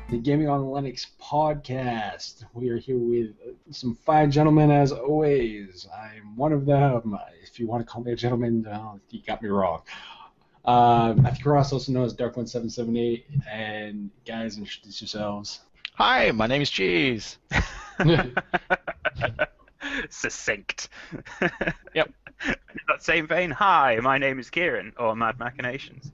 the Gaming on Linux podcast. We are here with some fine gentlemen as always. I'm one of them. If you want to call me a gentleman, you got me wrong. Matthew Cross, also known as Dark1778, and guys, introduce yourselves. Hi, my name is Cheese. Succinct. Yep. In that same vein, hi, my name is Kieran, or Mad Machinations.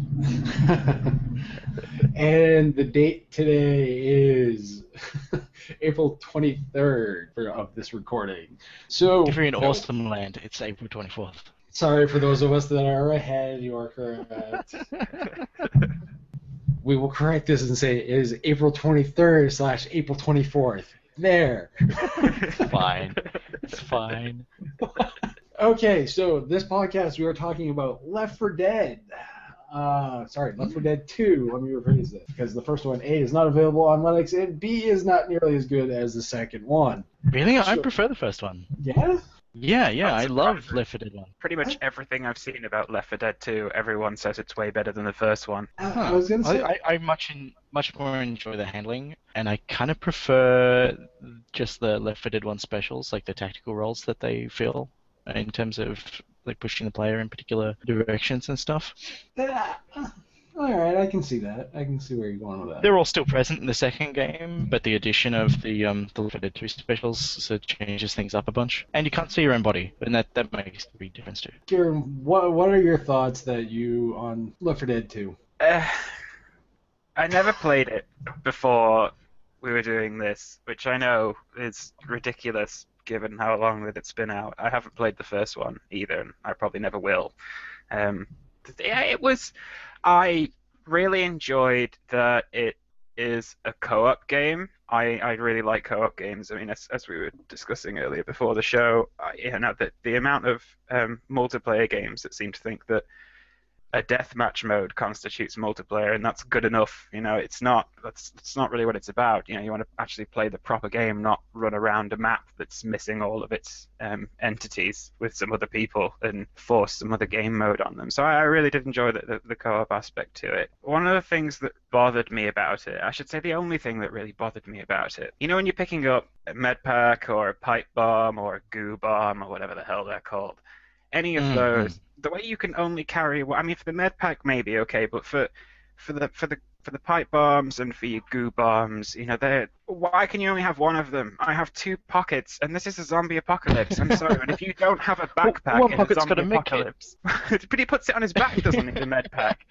And the date today is April 23rd of this recording. So, if you're in awesome land, it's April 24th. Sorry for those of us that are ahead, you are correct. We will correct this and say it is April 23rd / April 24th. There. It's fine. It's fine. Okay, so this podcast we are talking about Left 4 Dead. Left 4 Dead 2. Let me rephrase this, because the first one, A, is not available on Linux, and B, is not nearly as good as the second one. Really? I prefer the first one. Yeah? Yeah, I love Left 4 Dead 1. Pretty much everything I've seen about Left 4 Dead 2, everyone says it's way better than the first one. I was going to say... I much more enjoy the handling, and I kind of prefer just the Left 4 Dead 1 specials, like the tactical roles that they fill, in terms of like pushing the player in particular directions and stuff. Alright, I can see that. I can see where you're going with that. They're all still present in the second game, but the addition of the Left 4 Dead 2 specials sort of changes things up a bunch. And you can't see your own body, and that makes a big difference too. Kieran, what are your thoughts that you on Left 4 Dead 2? I never played it before we were doing this, which I know is ridiculous given how long that it's been out. I haven't played the first one either, and I probably never will. I really enjoyed that it is a co-op game. I really like co-op games. I mean, as we were discussing earlier before the show, that the amount of multiplayer games that seem to think that a deathmatch mode constitutes multiplayer, and that's good enough. It's not. That's not really what it's about. You want to actually play the proper game, not run around a map that's missing all of its entities with some other people and force some other game mode on them. So I really did enjoy the co-op aspect to it. One of the things that bothered me about it, I should say the only thing that really bothered me about it, when you're picking up a med pack or a pipe bomb or a goo bomb or whatever the hell they're called, any of those, the way you can only carry, I mean, for the med pack maybe okay, but for the pipe bombs and for your goo bombs, why can you only have one of them? I have two pockets, and this is a zombie apocalypse. I'm sorry, and if you don't have a backpack one in a pocket's zombie got a med apocalypse, but he puts it on his back, doesn't he? The med pack.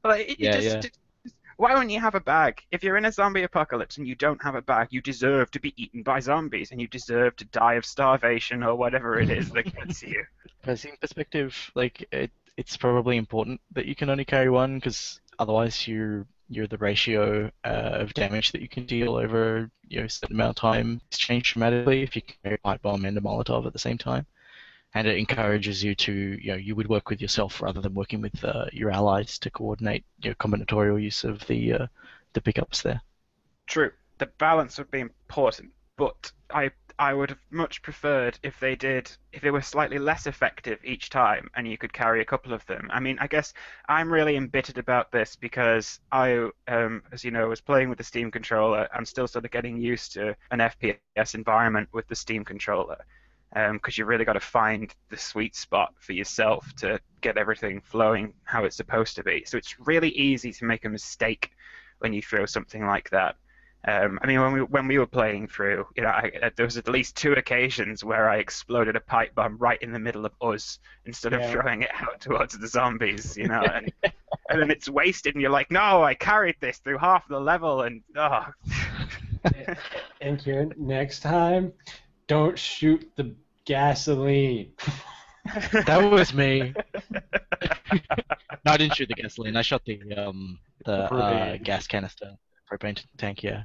Why wouldn't you have a bag? If you're in a zombie apocalypse and you don't have a bag, you deserve to be eaten by zombies, and you deserve to die of starvation or whatever it is that gets you. From perspective, it's probably important that you can only carry one, because otherwise you're the ratio of damage that you can deal over a certain amount of time is changed dramatically if you carry a pipe bomb and a Molotov at the same time. And it encourages you to, you would work with yourself rather than working with your allies to coordinate your combinatorial use of the pickups there. True. The balance would be important, but I would have much preferred if they were slightly less effective each time and you could carry a couple of them. I mean, I guess I'm really embittered about this because I, as you know, was playing with the Steam controller. I'm still sort of getting used to an FPS environment with the Steam controller. Because you really got to find the sweet spot for yourself to get everything flowing how it's supposed to be. So it's really easy to make a mistake when you throw something like that. I mean, when we were playing through, there was at least 2 occasions where I exploded a pipe bomb right in the middle of us instead of throwing it out towards the zombies, and then it's wasted, and you're like, no, I carried this through half the level, and oh. And Kieran, next time, don't shoot the gasoline. That was me. No, I didn't shoot the gasoline. I shot the gas canister, propane tank. Yeah.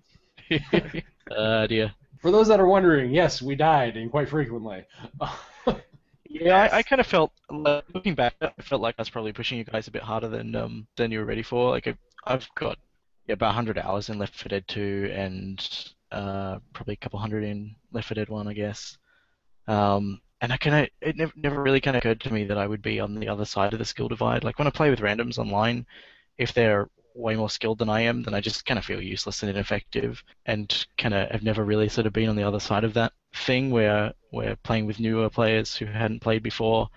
Dear. For those that are wondering, yes, we died, and quite frequently. Yeah, I kind of felt, looking back, I felt like I was probably pushing you guys a bit harder than you were ready for. Like I've got about 100 hours in Left 4 Dead 2 and probably a couple hundred in Left 4 Dead 1, I guess. And it never really occurred to me that I would be on the other side of the skill divide. Like when I play with randoms online, if they're way more skilled than I am, then I just kind of feel useless and ineffective, and kind of have never really sort of been on the other side of that thing where we're playing with newer players who hadn't played before.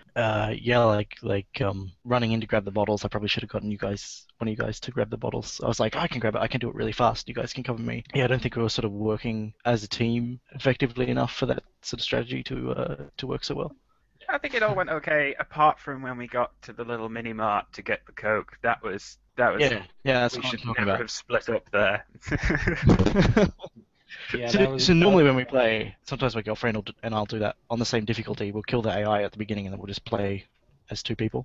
Running in to grab the bottles. I probably should have gotten one of you guys to grab the bottles. I was like, I can grab it. I can do it really fast. You guys can cover me. Yeah, I don't think we were sort of working as a team effectively enough for that sort of strategy to work so well. I think it all went okay, apart from when we got to the little mini mart to get the Coke. That was. Yeah, that's we what I'm should talking never about. have split up there. Yeah, So normally when we play, sometimes my girlfriend and I'll do that on the same difficulty. We'll kill the AI at the beginning and then we'll just play as two people.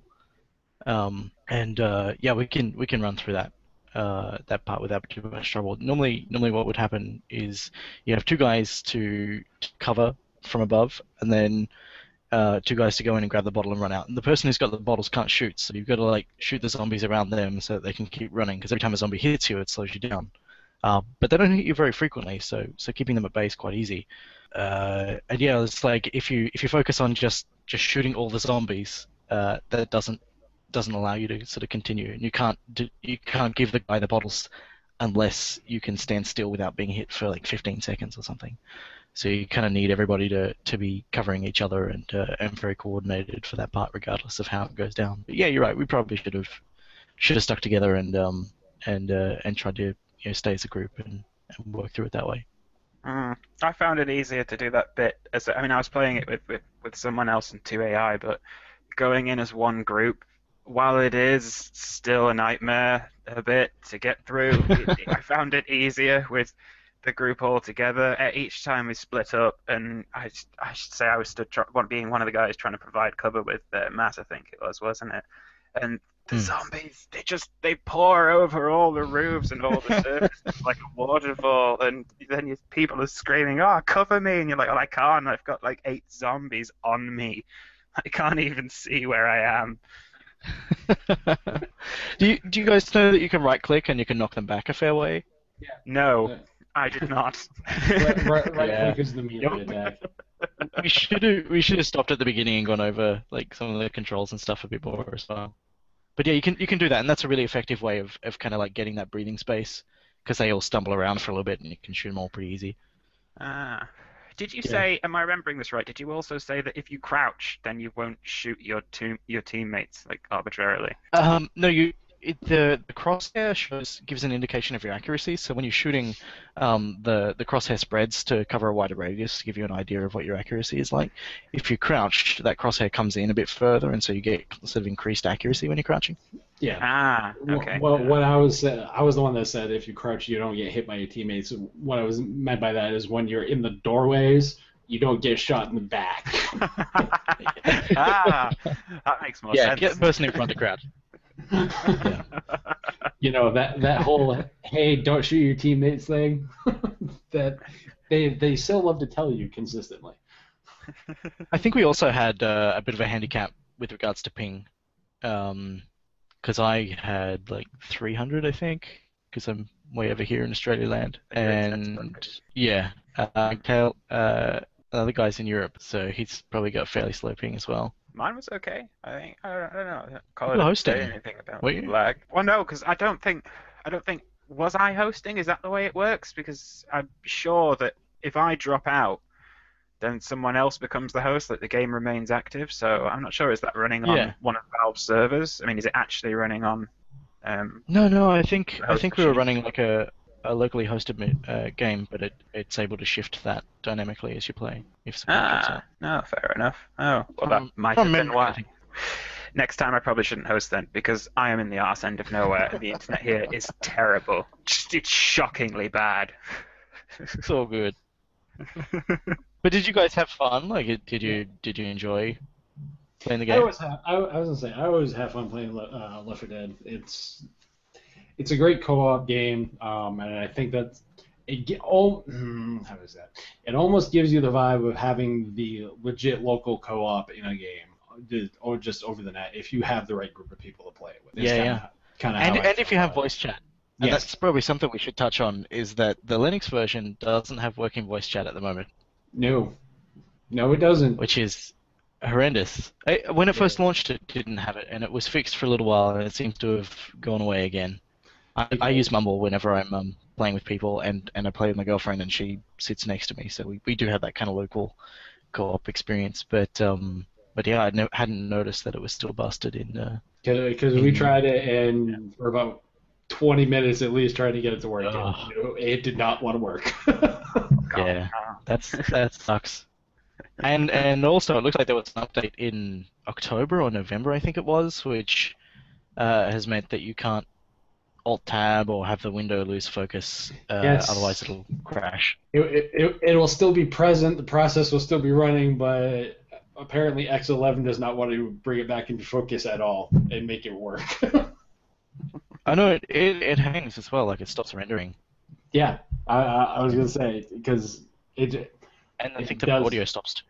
Yeah, we can run through that part without too much trouble. Normally what would happen is you have two guys to cover from above, and then two guys to go in and grab the bottle and run out. And the person who's got the bottles can't shoot, so you've got to like shoot the zombies around them so that they can keep running. Because every time a zombie hits you, it slows you down. But they don't hit you very frequently, so keeping them at bay is quite easy. And yeah, it's like if you focus on just shooting all the zombies, that doesn't allow you to sort of continue. And you can't give the guy the bottles unless you can stand still without being hit for like 15 seconds or something. So you kind of need everybody to be covering each other and very coordinated for that part, regardless of how it goes down. But yeah, you're right. We probably should have stuck together and tried to stay as a group and work through it that way. I found it easier to do that bit. I was playing it with someone else in 2AI, but going in as one group, while it is still a nightmare a bit to get through, I found it easier with the group all together. Each time we split up, and I should say I was stood being one of the guys trying to provide cover with Matt, I think it was, wasn't it? And the zombies, they pour over all the roofs and all the surfaces like a waterfall, and then people are screaming, "Oh, cover me!" And you're like, "Oh, I can't. I've got like 8 zombies on me. I can't even see where I am." Do you guys know that you can right click and you can knock them back a fair way? Yeah. No, I did not. Right click is the melee attack. We should have stopped at the beginning and gone over like some of the controls and stuff a bit more as well. But yeah, you can do that, and that's a really effective way of kind of like getting that breathing space, because they all stumble around for a little bit and you can shoot them all pretty easy. Did you say? Am I remembering this right? Did you also say that if you crouch, then you won't shoot your teammates like arbitrarily? No, the crosshair gives an indication of your accuracy. So when you're shooting, the crosshair spreads to cover a wider radius to give you an idea of what your accuracy is like. If you crouch, that crosshair comes in a bit further, and so you get sort of increased accuracy when you're crouching. Yeah. Okay. Well, what I was the one that said if you crouch, you don't get hit by your teammates. What I was meant by that is when you're in the doorways, you don't get shot in the back. That makes more sense. Yeah, get the person in front of the crowd. Yeah. You know that whole "hey, don't shoot your teammates" thing. That they still love to tell you consistently. I think we also had a bit of a handicap with regards to ping, because I had like 300, I think, because I'm way over here in Australia land, and yeah, Kale, other guys in Europe, so he's probably got fairly slow ping as well. Mine was okay. I think I don't know. You were hosting. Say anything about Were you? lag. Well, no, because I don't think. Was I hosting? Is that the way it works? Because I'm sure that if I drop out, then someone else becomes the host. Like the game remains active. So I'm not sure. Is that running on one of Valve's servers? I mean, is it actually running on? No. I think we were running like a locally hosted game, but it's able to shift that dynamically as you play. If no, fair enough. Oh, well, that might have been why. Next time I probably shouldn't host then, because I am in the arse end of nowhere, and the internet here is terrible. It's shockingly bad. It's all good. But did you guys have fun? Like, did you enjoy playing the game? I was gonna say I always have fun playing Left 4 Dead. It's a great co-op game, and I think that it almost gives you the vibe of having the legit local co-op in a game, or just over the net if you have the right group of people to play it with. And if you have voice chat. And that's probably something we should touch on, is that the Linux version doesn't have working voice chat at the moment. No, it doesn't. Which is horrendous. When it first launched, it didn't have it, and it was fixed for a little while, and it seems to have gone away again. I use Mumble whenever I'm playing with people, and I play with my girlfriend, and she sits next to me, so we do have that kind of local co-op experience. But yeah, hadn't noticed that it was still busted in. Because we tried it, and for about 20 minutes at least trying to get it to work, and it did not want to work. Yeah, that sucks. And also, it looks like there was an update in October or November, I think it was, which has meant that you can't Alt-Tab or have the window lose focus, Yes. otherwise it'll crash. It will still be present, the process will still be running, but apparently X11 does not want to bring it back into focus at all and make it work. I know it hangs as well, like it stops rendering. Yeah, I was going to say, because it... And I think the does. audio stops too.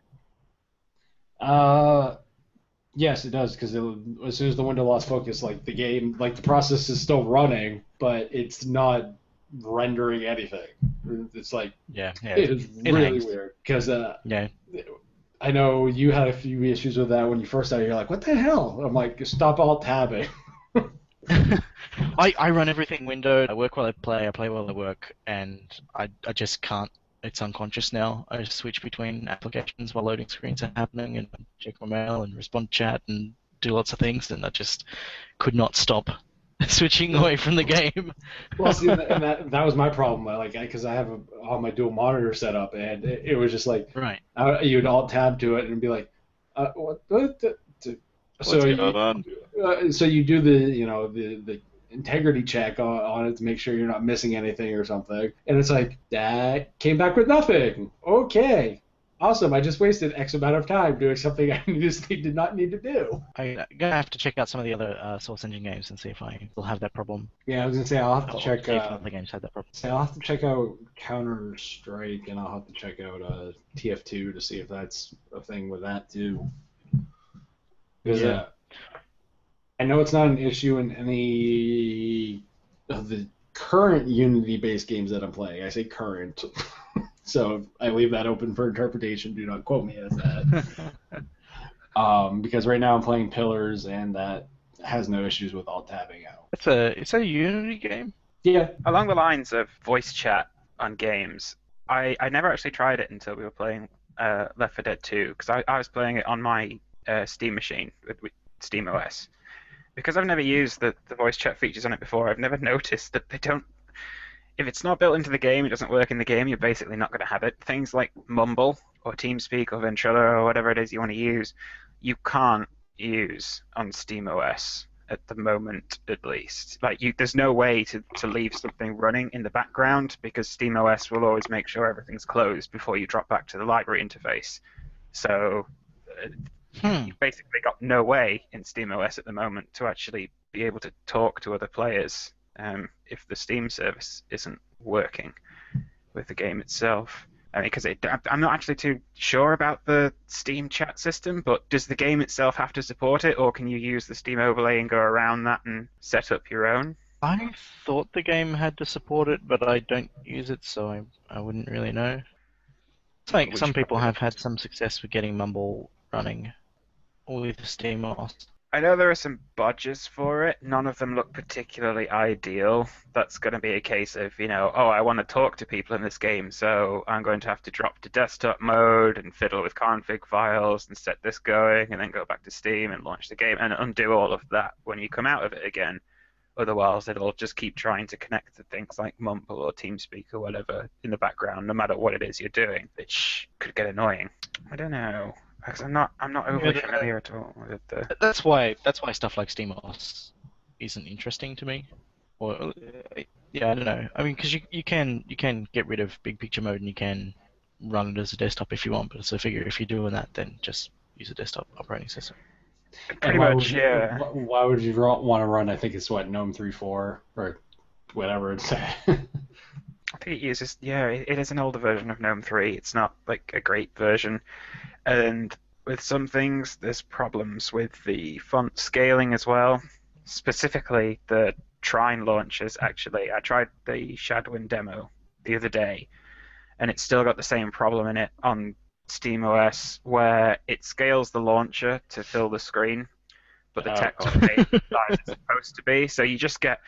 Yes, it does, because as soon as the window lost focus, like the game, like the process is still running, but it's not rendering anything. It's like Yeah. it is really weird, because Yeah. I know you had a few issues with that when you first started. You're like, what the hell? I'm like, stop alt tabbing. I run everything windowed. I work while I play while I work, and I just can't. It's unconscious now. I just switch between applications while loading screens are happening, and check my mail and respond to chat and do lots of things, and I just could not stop switching away from the game. Well, see, and that was my problem. Because I have all my dual monitor set up, and it was just like, Right. You'd alt tab to it and be like, what? So you do the integrity check on it to make sure you're not missing anything or something, and it's like that came back with nothing. Okay, awesome. I just wasted X amount of time doing something I did not need to do. I'm gonna have to check out some of the other Source Engine games and see if I will have that problem. Yeah, I was gonna say I'll have to check. See if other games have that problem. I'll have to check out Counter Strike, and I'll have to check out TF2 to see if that's a thing with that too. Because I know it's not an issue in any of the current Unity-based games that I'm playing. I say current, so I leave that open for interpretation. Do not quote me as that. Because right now I'm playing Pillars, and that has no issues with alt-tabbing out. It's a Unity game? Yeah. Along the lines of voice chat on games, I never actually tried it until we were playing Left 4 Dead 2, because I was playing it on my Steam machine with SteamOS. Because I've never used the voice chat features on it before, I've never noticed that they don't... If it's not built into the game, it doesn't work in the game, you're basically not going to have it. Things like Mumble or TeamSpeak or Ventrilo or whatever it is you want to use, you can't use on SteamOS at the moment, at least. There's no way to leave something running in the background, because SteamOS will always make sure everything's closed before you drop back to the library interface. So... You've basically got no way in SteamOS at the moment to actually be able to talk to other players if the Steam service isn't working with the game itself. I mean, because I'm not actually too sure about the Steam chat system, but does the game itself have to support it, or can you use the Steam overlay and go around that and set up your own? I thought the game had to support it, but I don't use it, so I wouldn't really know. It's like some people have had some success with getting Mumble running with SteamOS. I know there are some bodges for it. None of them look particularly ideal. That's going to be a case of, I want to talk to people in this game, so I'm going to have to drop to desktop mode and fiddle with config files and set this going, and then go back to Steam and launch the game and undo all of that when you come out of it again. Otherwise, it'll just keep trying to connect to things like Mumble or TeamSpeak or whatever in the background, no matter what it is you're doing, which could get annoying. I don't know. Because I'm not overly familiar at all with the... That's why stuff like SteamOS isn't interesting to me. Or yeah, I don't know. I mean, because you can get rid of big picture mode and you can run it as a desktop if you want. But so I figure if you're doing that, then just use a desktop operating system. Pretty much, yeah. Why would you want to run? I think it's GNOME 3.4 or whatever it's. I think it uses, it is an older version of GNOME 3. It's not like a great version. And with some things, there's problems with the font scaling as well. Specifically, the Trine launchers, actually. I tried the Shadwin demo the other day, and it's still got the same problem in it on SteamOS, where it scales the launcher to fill the screen, but the text on the page size is supposed to be. So you just get...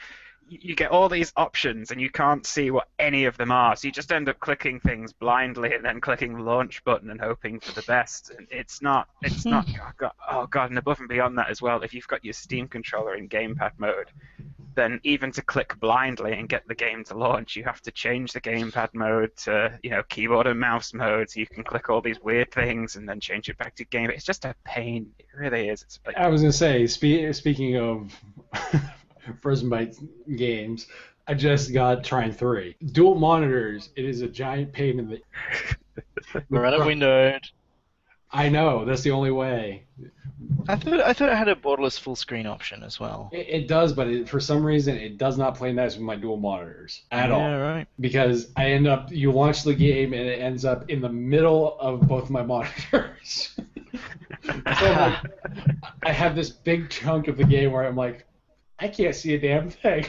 you get all these options and you can't see what any of them are, so you just end up clicking things blindly and then clicking the launch button and hoping for the best. And it's not oh god, and above and beyond that as well, if you've got your Steam controller in gamepad mode, then even to click blindly and get the game to launch, you have to change the gamepad mode to, keyboard and mouse mode, so you can click all these weird things and then change it back to game. It's just a pain. It really is. It's like, I was gonna say, speaking of Frozen Byte games, I just got Trine 3. Dual monitors. It is a giant pain in the. Run it windowed. I know, that's the only way. I thought it had a borderless full screen option as well. It does, but for some reason it does not play nice with my dual monitors at all. Yeah, right. Because you launch the game and it ends up in the middle of both my monitors. So I have this big chunk of the game where I'm like, I can't see a damn thing.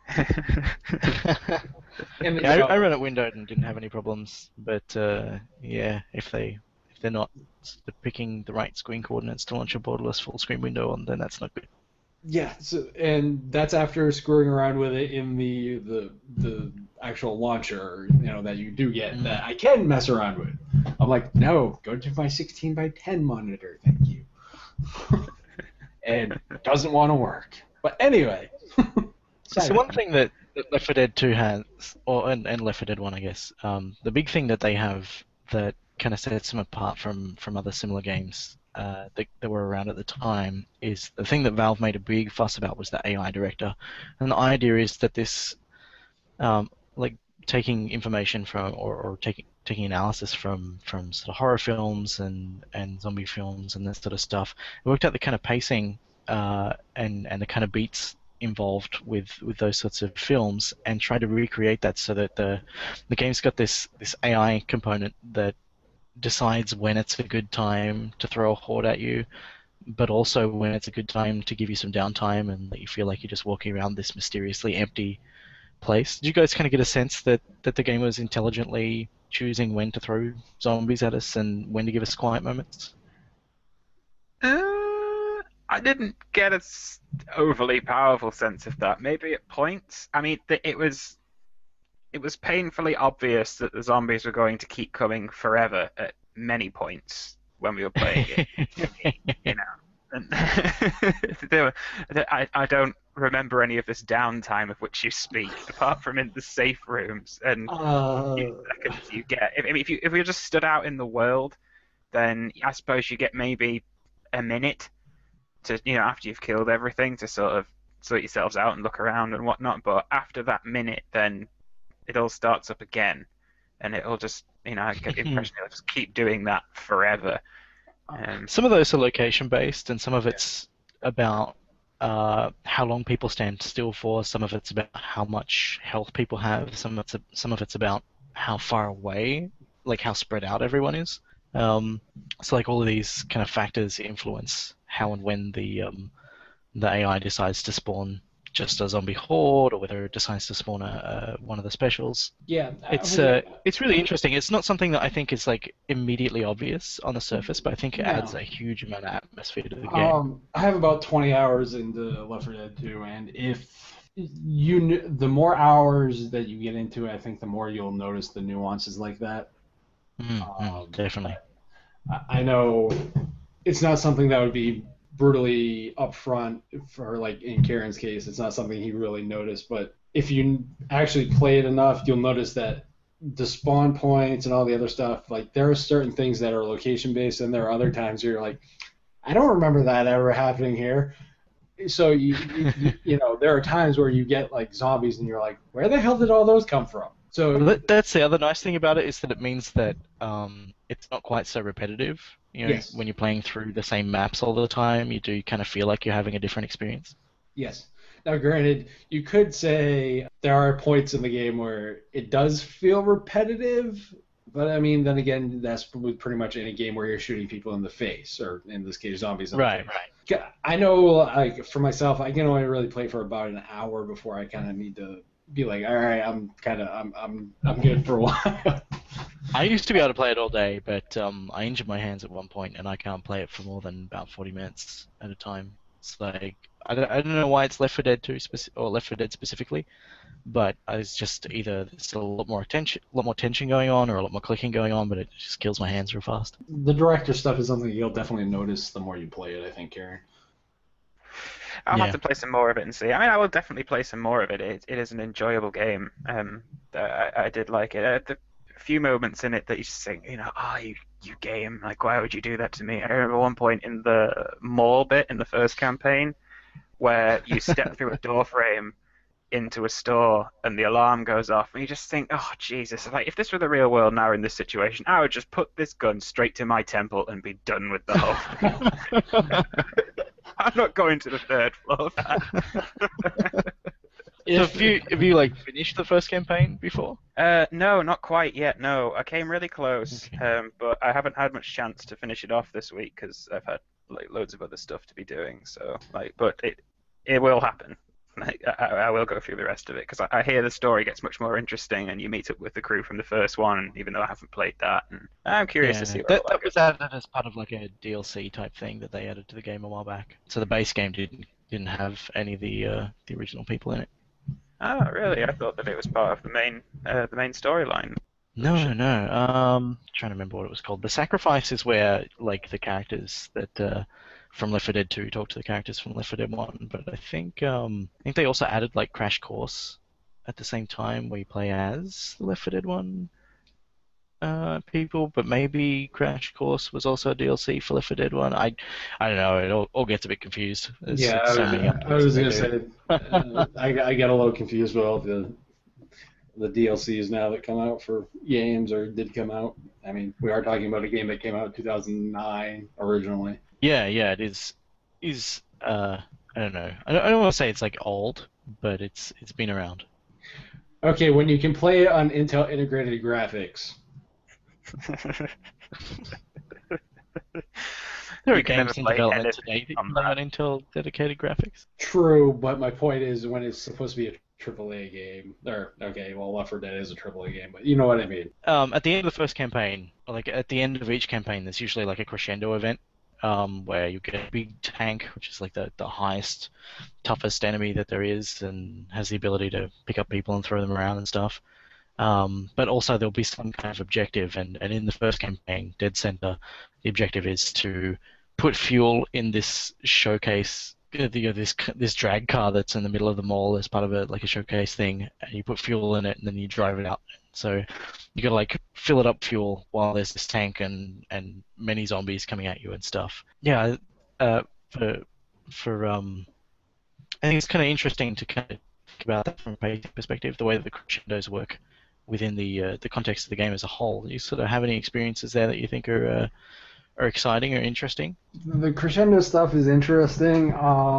And I ran it windowed and didn't have any problems, but if they're not picking the right screen coordinates to launch a borderless full screen window on, then that's not good. Yeah, and that's after screwing around with it in the actual launcher, that you do get, that I can mess around with. I'm like, no, go to my 16:10 monitor, thank you. And it doesn't want to work. But anyway. So one thing that Left 4 Dead 2 has, and Left 4 Dead 1, I guess, the big thing that they have that kind of sets them apart from other similar games that were around at the time is the thing that Valve made a big fuss about was the AI director. And the idea is that this, taking information from or taking analysis from sort of horror films and zombie films and that sort of stuff, it worked out the kind of pacing and the kind of beats involved with those sorts of films and tried to recreate that so that the game's got this AI component that decides when it's a good time to throw a horde at you, but also when it's a good time to give you some downtime and let you feel like you're just walking around this mysteriously empty place. Did you guys kind of get a sense that the game was intelligently choosing when to throw zombies at us and when to give us quiet moments? I didn't get an overly powerful sense of that. Maybe at points. I mean, it was painfully obvious that the zombies were going to keep coming forever at many points when we were playing it. And I don't remember any of this downtime of which you speak, apart from in the safe rooms and few seconds you get. If you just stood out in the world, then I suppose you get maybe a minute to, after you've killed everything, to sort of sort yourselves out and look around and whatnot. But after that minute, then it all starts up again, and it'll just, I get the impression it'll just keep doing that forever. Some of those are location based, and some of it's about how long people stand still for. Some of it's about how much health people have. Some of it's about how far away, like how spread out everyone is. So like all of these kind of factors influence how and when the AI decides to spawn just a zombie horde, or whether it decides to spawn one of the specials. Yeah, it's really interesting. It's not something that I think is like immediately obvious on the surface, but I think it adds a huge amount of atmosphere to the game. I have about 20 hours into Left 4 Dead 2, and if the more hours that you get into it, I think the more you'll notice the nuances like that. Definitely. I know it's not something that would be brutally upfront for, like in Karen's case, it's not something he really noticed, but if you actually play it enough, you'll notice that the spawn points and all the other stuff, like there are certain things that are location based, and there are other times where you're like, I don't remember that ever happening here. So you there are times where you get like zombies and you're like, where the hell did all those come from? So that's the other nice thing about it, is that it means that it's not quite so repetitive. Yes. When you're playing through the same maps all the time, you do kind of feel like you're having a different experience. Yes. Now, granted, you could say there are points in the game where it does feel repetitive, but I mean, then again, that's with pretty much any game where you're shooting people in the face, or in this case, zombies in the face. Right. I know, like for myself, I can only really play for about an hour before I kind of need to be like, all right, I'm good for a while. I used to be able to play it all day, but I injured my hands at one point, and I can't play it for more than about 40 minutes at a time. It's like I don't know why it's Left 4 Dead 2 or Left 4 Dead specifically, but it's just either there's a lot more tension going on, or a lot more clicking going on, but it just kills my hands real fast. The director stuff is something you'll definitely notice the more you play it, I think, Karen. I'll have to play some more of it and see. I mean, I will definitely play some more of it. It is an enjoyable game. I did like it. The few moments in it that you just think, you game, like, why would you do that to me? I remember one point in the mall bit in the first campaign where you step through a door frame into a store and the alarm goes off, and you just think, oh Jesus, like if this were the real world now in this situation, I would just put this gun straight to my temple and be done with the whole thing. I'm not going to the third floor. So have you like finished the first campaign before? No, not quite yet. No, I came really close, but I haven't had much chance to finish it off this week because I've had like loads of other stuff to be doing. So but it will happen. I will go through the rest of it because I hear the story gets much more interesting, and you meet up with the crew from the first one, even though I haven't played that. And I'm curious to see what that was added as part of like a DLC type thing that they added to the game a while back. So the base game didn't have any of the original people in it. Oh, really? I thought that it was part of the main storyline. No. Trying to remember what it was called. The Sacrifice is where like the characters that from Left 4 Dead 2 talk to the characters from Left 4 Dead 1. But I think they also added like Crash Course at the same time where you play as the Left 4 Dead 1 people. But maybe Crash Course was also a DLC for Left 4 Dead 1. I don't know. It all gets a bit confused. I was gonna say I get a little confused with all the DLCs now that come out for games or did come out. I mean, we are talking about a game that came out in 2009 originally. Yeah, it is. I don't know. I don't want to say it's like old, but it's been around. Okay, when you can play it on Intel integrated graphics. There are games in development today that can play on Intel dedicated graphics. True, but my point is when it's supposed to be a AAA game, Left 4 Dead is a AAA game, but you know what I mean. At the end of the first campaign, like at the end of each campaign, there's usually like a crescendo event where you get a big tank, which is like the highest, toughest enemy that there is, and has the ability to pick up people and throw them around and stuff. But also there'll be some kind of objective, and in the first campaign, Dead Center, the objective is to put fuel in this showcase, this drag car that's in the middle of the mall as part of a showcase thing, and you put fuel in it and then you drive it out. So you gotta like fill it up fuel while there's this tank and many zombies coming at you and stuff. Yeah, I think it's kind of interesting to kind of think about that from a pacing perspective, the way that the crescendos work within the context of the game as a whole. Do you sort of have any experiences there that you think are exciting or interesting? The crescendo stuff is interesting.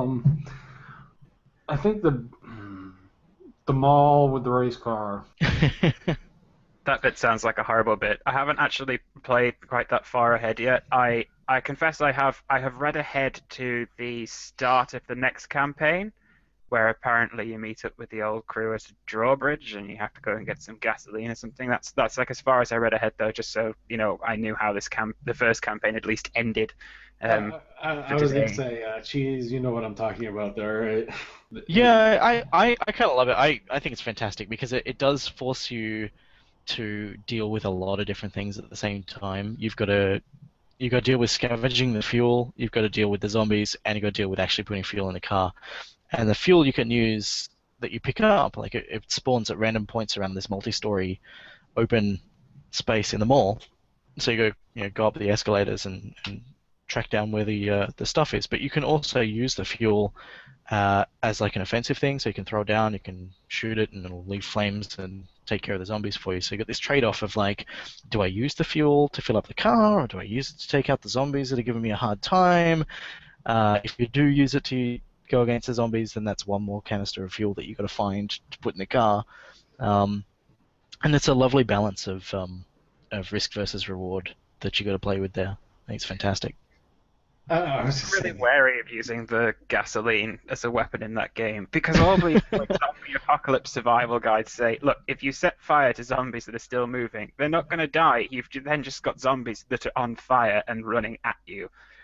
I think the mall with the race car. That bit sounds like a horrible bit. I haven't actually played quite that far ahead yet. I confess I have read ahead to the start of the next campaign, where apparently you meet up with the old crew at a drawbridge and you have to go and get some gasoline or something. That's like as far as I read ahead though, just so I knew how the first campaign at least ended. I was going to say, Cheese, you know what I'm talking about there, right? Yeah, I kind of love it. I think it's fantastic because it does force you to deal with a lot of different things at the same time. You've got to deal with scavenging the fuel, you've got to deal with the zombies, and you've got to deal with actually putting fuel in the car. And the fuel you can use that you pick up, like it spawns at random points around this multi-story open space in the mall. So you go up the escalators and track down where the stuff is. But you can also use the fuel as like an offensive thing. So you can throw it down, you can shoot it, and it'll leave flames and take care of the zombies for you. So you got this trade-off of like, do I use the fuel to fill up the car, or do I use it to take out the zombies that are giving me a hard time? If you do use it to go against the zombies, then that's one more canister of fuel that you've got to find to put in the car. And it's a lovely balance of risk versus reward that you got to play with there. I think it's fantastic. I'm really wary of using the gasoline as a weapon in that game because all the zombie apocalypse survival guides say, look, if you set fire to zombies that are still moving, they're not going to die. You've then just got zombies that are on fire and running at you.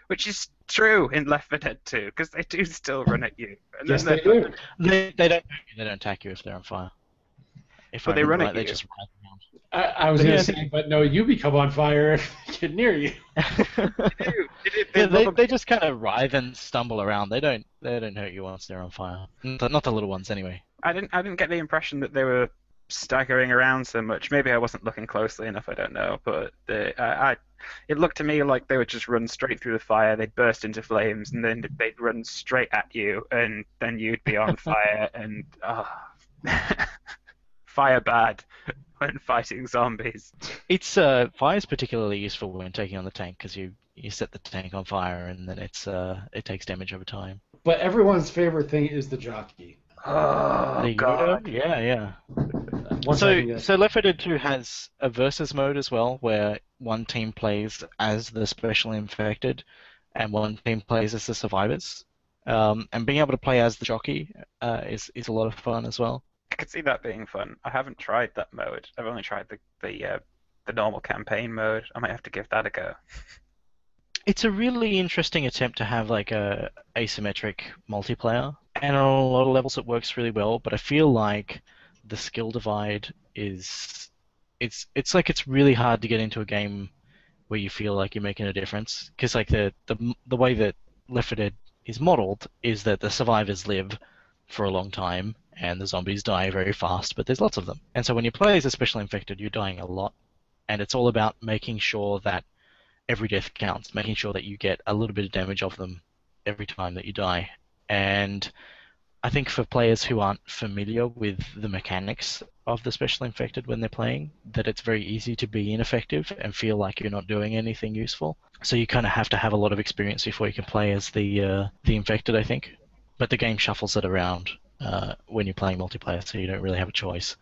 which is true in Left 4 Dead 2, because they do still run at you. And Yes, then they do. They don't attack you if they're on fire. If But I they remember run at right, they you. just ride around. I was But going yeah, to say, but no, you become on fire if they get near you. Yeah, love they just kind of writhe and stumble around. They don't hurt you once they're on fire. Not the little ones anyway. I didn't get the impression that they were staggering around so much. Maybe I wasn't looking closely enough. I don't know, but it looked to me like they would just run straight through the fire. They'd burst into flames, and then they'd run straight at you, and then you'd be on fire. And fire bad when fighting zombies. It's fire's particularly useful when taking on the tank because you set the tank on fire and then it takes damage over time. But everyone's favorite thing is the jockey. Oh The God! Yoda? Yeah. Once I can get- So Left 4 Dead 2 has a versus mode as well, where one team plays as the special infected, and one team plays as the survivors. And being able to play as the jockey is a lot of fun as well. I could see that being fun. I haven't tried that mode. I've only tried the normal campaign mode. I might have to give that a go. It's a really interesting attempt to have like a asymmetric multiplayer, and on a lot of levels it works really well. But I feel like the skill divide is it's like it's really hard to get into a game where you feel like you're making a difference because like the way that Left 4 Dead is modeled is that the survivors live for a long time and the zombies die very fast, but there's lots of them. And so when you play as a special infected, you're dying a lot, and it's all about making sure that every death counts, making sure that you get a little bit of damage off them every time that you die. And I think for players who aren't familiar with the mechanics of the special infected when they're playing, that it's very easy to be ineffective and feel like you're not doing anything useful. So you kind of have to have a lot of experience before you can play as the infected, I think. But the game shuffles it around when you're playing multiplayer, so you don't really have a choice.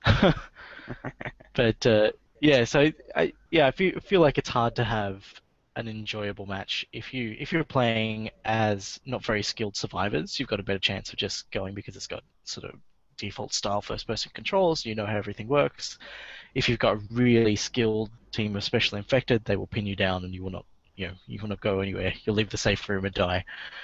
But yeah, so I feel like it's hard to have an enjoyable match if you're playing as not very skilled survivors. You've got a better chance of just going because it's got sort of default style first-person controls. You know how everything works. If you've got a really skilled team of special infected, they will pin you down, and you will not go anywhere. You'll leave the safe room and die.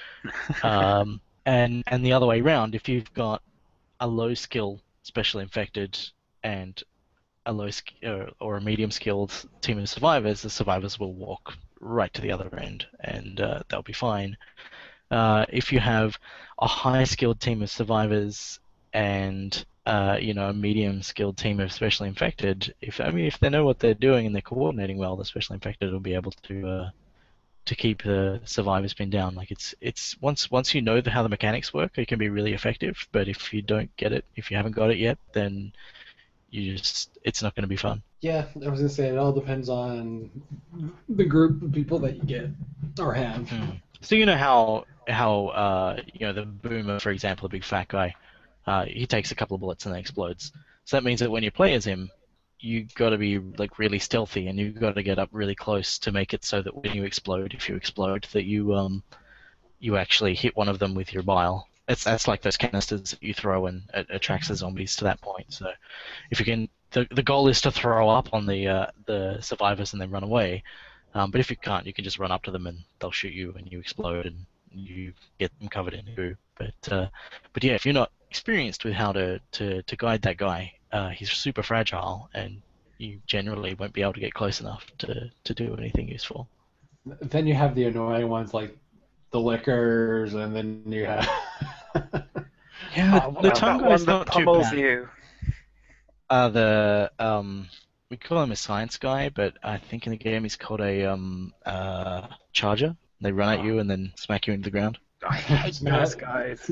And the other way around, if you've got a low skill special infected and a low or a medium skilled team of survivors, the survivors will walk right to the other end, and they'll be fine. If you have a high skilled team of survivors and a medium skilled team of special infected, if they know what they're doing and they're coordinating well, the special infected will be able to keep the survivors pinned down. Like it's once you know how the mechanics work, it can be really effective. But if you don't get it, if you haven't got it yet, then it's not going to be fun. Yeah, I was gonna say it all depends on the group of people that you get or have. So you know how the boomer, for example, a big fat guy, he takes a couple of bullets and then explodes. So that means that when you play as him, you got to be like really stealthy, and you've got to get up really close to make it so that when you explode, if you explode, that you actually hit one of them with your bile. That's like those canisters that you throw, and it attracts the zombies to that point. So if you can, the goal is to throw up on the survivors and then run away. But if you can't, you can just run up to them and they'll shoot you, and you explode and you get them covered in goo. But yeah, if you're not experienced with how to guide that guy, he's super fragile, and you generally won't be able to get close enough to do anything useful. Then you have the annoying ones like the lickers, and then you have Yeah, the tongue that guy's one not that too pummels bad. you. We call him a science guy, but I think in the game he's called a charger. They run at you and then smack you into the ground. I hate those guys.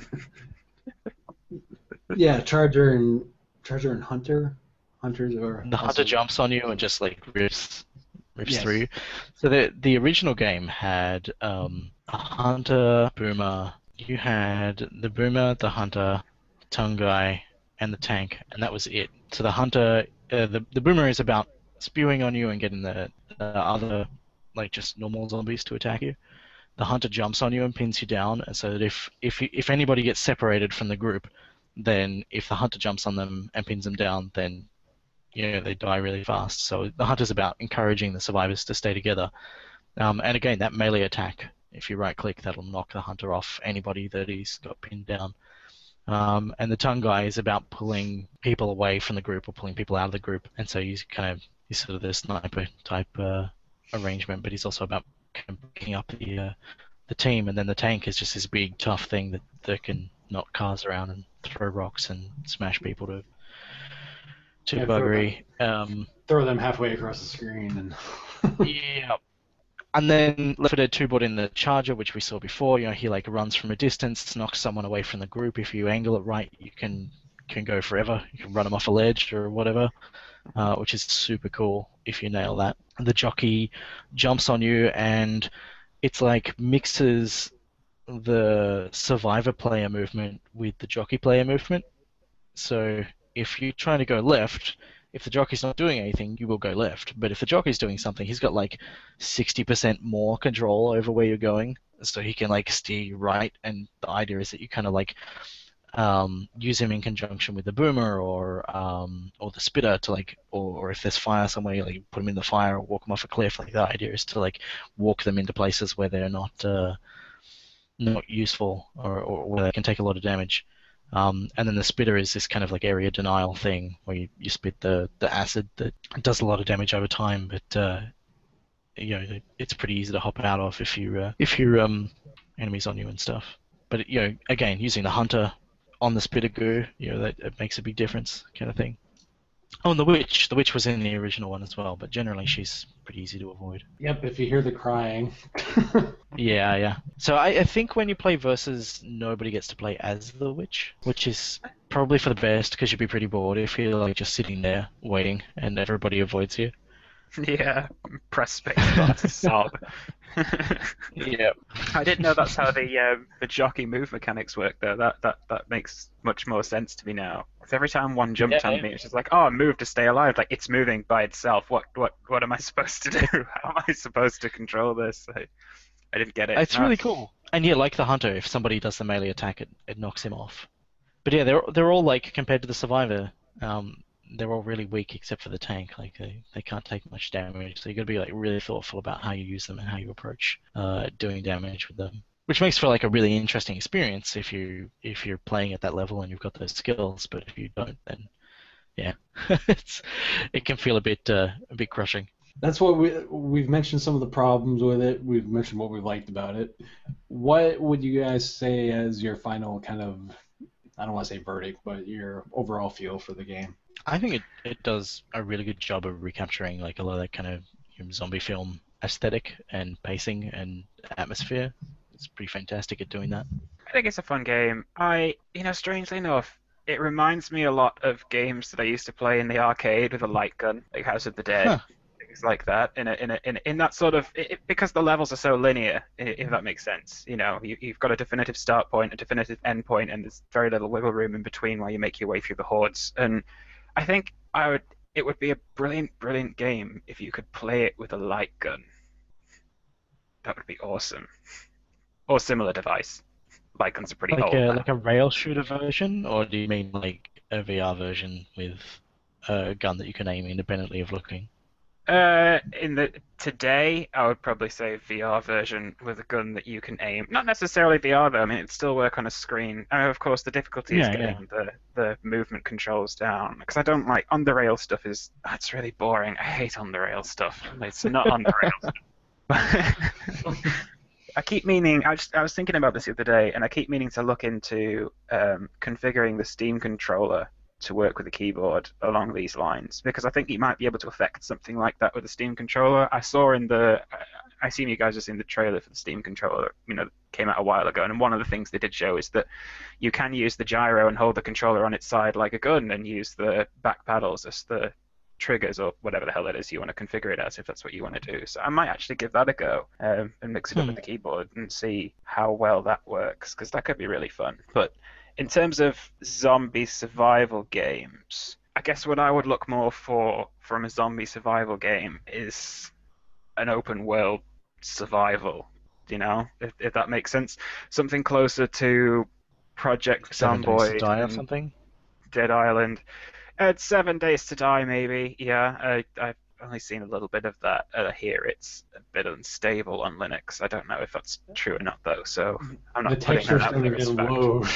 yeah, Charger and Hunter. Hunters are The hunter also- jumps on you and just like rips Yes. through you. So the original game had a hunter, boomer. You had the boomer, the hunter, tongue guy, and the tank, and that was it. So the hunter, the boomer is about spewing on you and getting the other, like just normal zombies to attack you. The hunter jumps on you and pins you down, and so that if anybody gets separated from the group, then if the hunter jumps on them and pins them down, then they die really fast. So the hunter's about encouraging the survivors to stay together, And again, that melee attack, if you right-click, that'll knock the hunter off anybody that he's got pinned down. And the tongue guy is about pulling people away from the group or pulling people out of the group, and so he's sort of the sniper type arrangement, but he's also about kind of breaking up the team. And then the tank is just this big tough thing that can knock cars around and throw rocks and smash people to buggery. Throw them halfway across the screen and Yeah. And then Left 4 Dead 2 brought in the Charger, which we saw before. He like runs from a distance, knocks someone away from the group. If you angle it right, you can go forever. You can run them off a ledge or whatever, which is super cool if you nail that. The jockey jumps on you, and it's like mixes the survivor player movement with the jockey player movement. So if you're trying to go left, if the jockey's not doing anything, you will go left. But if the jockey's doing something, he's got like 60% more control over where you're going, so he can like steer you right. And the idea is that you kind of like use him in conjunction with the boomer or the spitter to like, or if there's fire somewhere, like put them in the fire or walk them off a cliff. Like the idea is to like walk them into places where they're not useful or where they can take a lot of damage. And then the spitter is this kind of like area denial thing where you spit the acid that does a lot of damage over time, but it's pretty easy to hop out of if you're enemies on you and stuff. But again, using the hunter on the spitter goo, that it makes a big difference, kind of thing. Oh, and the witch was in the original one as well, but generally she's pretty easy to avoid. Yep, if you hear the crying. Yeah. So I think when you play Versus, nobody gets to play as the witch, which is probably for the best because you'd be pretty bored if you're like just sitting there waiting and everybody avoids you. Yeah, press space bar to sob. Yeah. I didn't know that's how the jockey move mechanics work though. That makes much more sense to me now. Because every time one jumped on me, it's just like, oh, move to stay alive. Like it's moving by itself. What am I supposed to do? How am I supposed to control this? I didn't get it. It's really cool. And yeah, like the hunter, if somebody does the melee attack, it knocks him off. But yeah, they're all like compared to the survivor, they're all really weak except for the tank. Like they can't take much damage, so you got to be like really thoughtful about how you use them and how you approach doing damage with them. Which makes for like a really interesting experience if you're playing at that level and you've got those skills. But if you don't, then yeah, it can feel a bit crushing. That's what we've mentioned some of the problems with it. We've mentioned what we liked about it. What would you guys say as your final kind of, I don't want to say verdict, but your overall feel for the game? I think it does a really good job of recapturing like a lot of that kind of zombie film aesthetic and pacing and atmosphere. It's pretty fantastic at doing that. I think it's a fun game. Strangely enough, it reminds me a lot of games that I used to play in the arcade with a light gun, like House of the Dead. Huh. Things like that, in that sort of because the levels are so linear, if that makes sense. You've got a definitive start point, a definitive end point, and there's very little wiggle room in between while you make your way through the hordes. And I think it would be a brilliant game if you could play it with a light gun. That would be awesome. Or similar device. Light guns are pretty old. Like a rail shooter version, or do you mean like a VR version with a gun that you can aim independently of looking? Today, I would probably say VR version with a gun that you can aim. Not necessarily VR though. I mean, it'd still work on a screen. Of course, the difficulty is getting the movement controls down. Because I don't like on the rail stuff. It's really boring. I hate on the rail stuff. It's not on the rail stuff. I keep meaning. I was thinking about this the other day, and I keep meaning to look into configuring the Steam controller to work with the keyboard along these lines, because I think you might be able to affect something like that with the Steam controller. I assume you guys have seen the trailer for the Steam controller, came out a while ago, and one of the things they did show is that you can use the gyro and hold the controller on its side like a gun and use the back paddles as the triggers or whatever the hell it is you want to configure it as, if that's what you want to do. So I might actually give that a go and mix it up with the keyboard and see how well that works, because that could be really fun. But in terms of zombie survival games, I guess what I would look more for from a zombie survival game is an open world survival, if that makes sense. Something closer to Project Zomboid. 7 Days to Die or something? Dead Island. 7 Days to Die, maybe. Yeah, only seen a little bit of that here. It's a bit unstable on Linux. I don't know if that's true or not, though, so I'm The not putting textures that out don't there as even fact. load.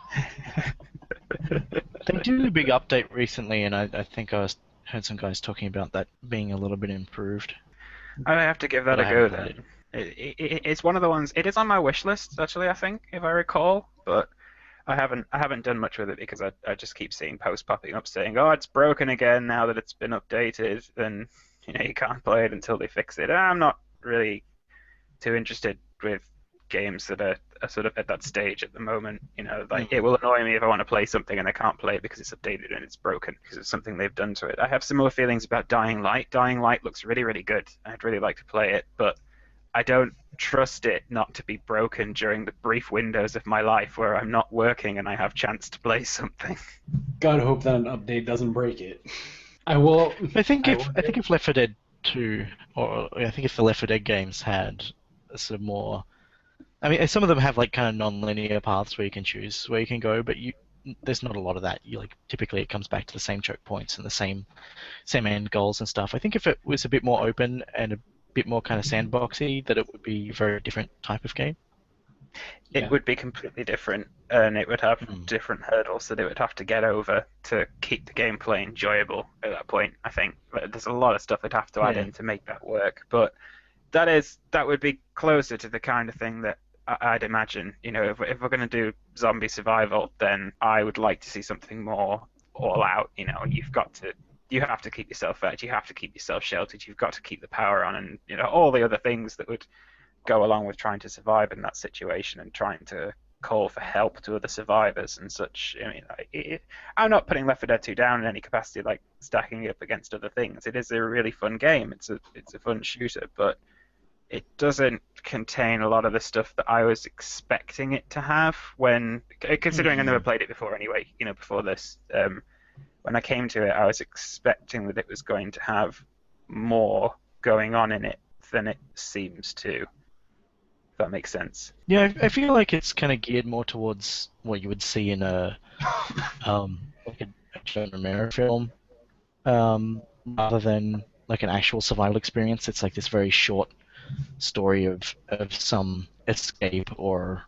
They did a big update recently, and I think heard some guys talking about that being a little bit improved. I have to give that But a I go haven't played then. It's one of the ones. It is on my wish list, actually, I think, if I recall, but I haven't done much with it because I just keep seeing posts popping up saying, "Oh, it's broken again now that it's been updated," and you can't play it until they fix it. And I'm not really too interested with games that are sort of at that stage at the moment. Like it will annoy me if I want to play something and I can't play it because it's updated and it's broken because it's something they've done to it. I have similar feelings about Dying Light. Dying Light looks really, really good. I'd really like to play it, but I don't trust it not to be broken during the brief windows of my life where I'm not working and I have chance to play something. God hope that an update doesn't break it. I will. I think if Left 4 Dead 2, or I think if the Left 4 Dead games had a sort of more, I mean, some of them have like kind of non-linear paths where you can choose where you can go, but there's not a lot of that. Typically it comes back to the same choke points and the same end goals and stuff. I think if it was a bit more open and a bit more kind of sandboxy, that it would be a very different type of game. It would be completely different, and it would have different hurdles that it would have to get over to keep the gameplay enjoyable at that point, I think. But there's a lot of stuff they'd have to add in to make that work, but that would be closer to the kind of thing that I'd imagine. If we're going to do zombie survival, then I would like to see something more all out. You have to keep yourself fed, you have to keep yourself sheltered, you've got to keep the power on, and all the other things that would go along with trying to survive in that situation and trying to call for help to other survivors and such. I mean, I'm not putting Left 4 Dead 2 down in any capacity, like stacking it up against other things. It is a really fun game. It's a fun shooter, but it doesn't contain a lot of the stuff that I was expecting it to have considering I never played it before anyway, before this. When I came to it, I was expecting that it was going to have more going on in it than it seems to. If that makes sense. Yeah, I feel like it's kind of geared more towards what you would see in a like a Joan Romero film, rather than like an actual survival experience. It's like this very short story of some escape or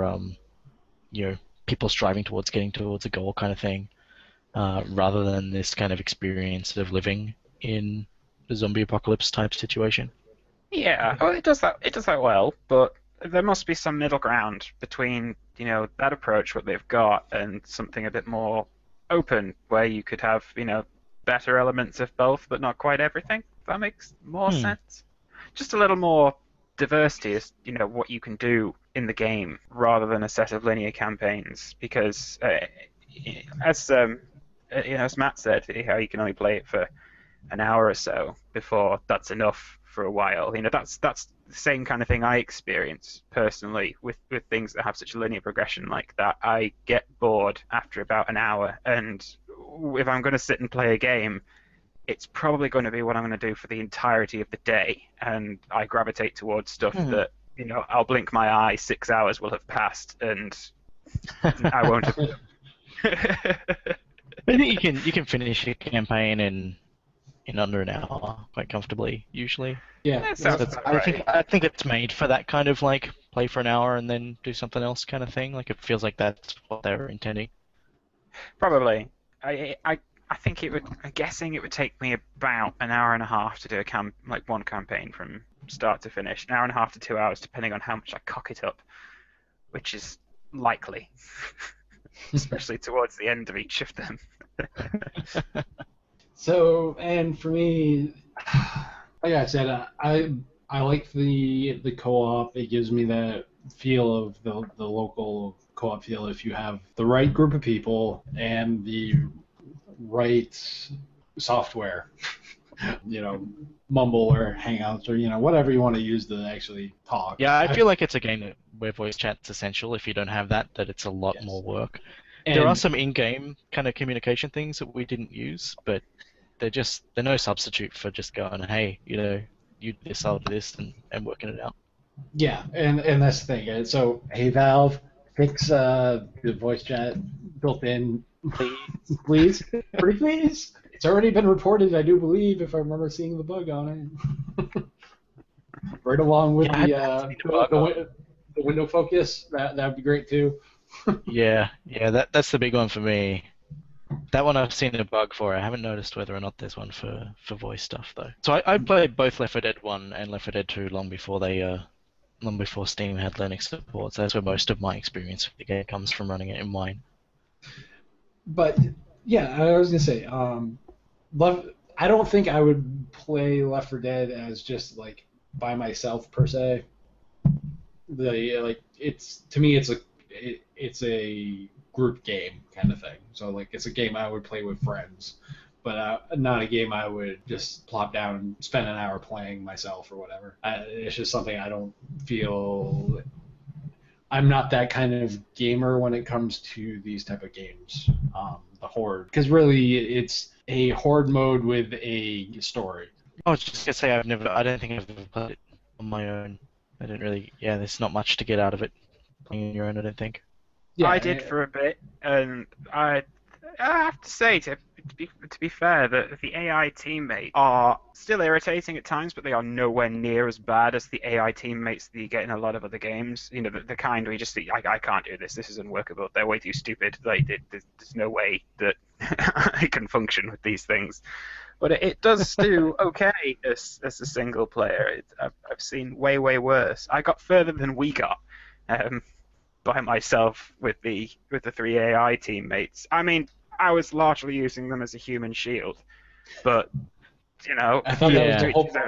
people striving getting towards a goal kind of thing, rather than this kind of experience of living in a zombie apocalypse type situation. Yeah, well, it does that well, but there must be some middle ground between that approach, what they've got, and something a bit more open, where you could have better elements of both, but not quite everything. If that makes more sense. Just a little more diversity is what you can do in the game rather than a set of linear campaigns, because as Matt said, how you can only play it for an hour or so before that's enough for a while. That's the same kind of thing I experience personally with things that have such a linear progression like that. I get bored after about an hour, and if I'm going to sit and play a game, it's probably going to be what I'm going to do for the entirety of the day, and I gravitate towards stuff that I'll blink my eye, 6 hours will have passed, and I won't have. I think you can finish a campaign in under an hour quite comfortably usually. Yeah, I think it's made for that kind of like play for an hour and then do something else kind of thing. Like it feels like that's what they were intending. Probably. I think it would. I'm guessing it would take me about an hour and a half to do one campaign from start to finish. An hour and a half to 2 hours, depending on how much I cock it up, which is likely, especially towards the end of each of them. So, and for me, like I said, I like the co-op. It gives me that feel of the local co-op feel if you have the right group of people and the right software. Mumble or Hangouts or whatever you want to use to actually talk. Yeah, I feel like it's a game where voice chat's essential. If you don't have that it's a lot more work. And there are some in-game kind of communication things that we didn't use, but they're no substitute for just going, hey, you do this, I'll do this, and working it out. Yeah, and that's the thing. So, hey Valve, fix the voice chat built in, please, pretty please. It's already been reported, I do believe, if I remember seeing the bug on it. Right along with the window focus, that'd be great too. Yeah, that's the big one for me. That one I've seen a bug for. I haven't noticed whether or not there's one for voice stuff though. So I played both Left 4 Dead 1 and Left 4 Dead 2 long before Steam had Linux support. So that's where most of my experience with the game comes from, running it in mine. But yeah, I was gonna say, I don't think I would play Left 4 Dead as just like by myself per se. To me, it's a group game kind of thing. So like it's a game I would play with friends, but not a game I would just plop down and spend an hour playing myself or whatever. It's just something I don't feel. I'm not that kind of gamer when it comes to these type of games. The Horde, because really it's a Horde mode with a story. I was just gonna say I don't think I've ever played it on my own. I didn't really. Yeah, there's not much to get out of it playing on your own, I don't think. Yeah, I did for a bit, and I have to say, to be fair, that the AI teammates are still irritating at times, but they are nowhere near as bad as the AI teammates that you get in a lot of other games. You know, the kind where you just think, I can't do this. This is unworkable. They're way too stupid. Like, there's no way that I can function with these things. But it does do okay as a single player. I've seen way worse. I got further than we got. By myself with the 3 AI teammates. I mean, I was largely using them as a human shield, but you know, I thought that was the whole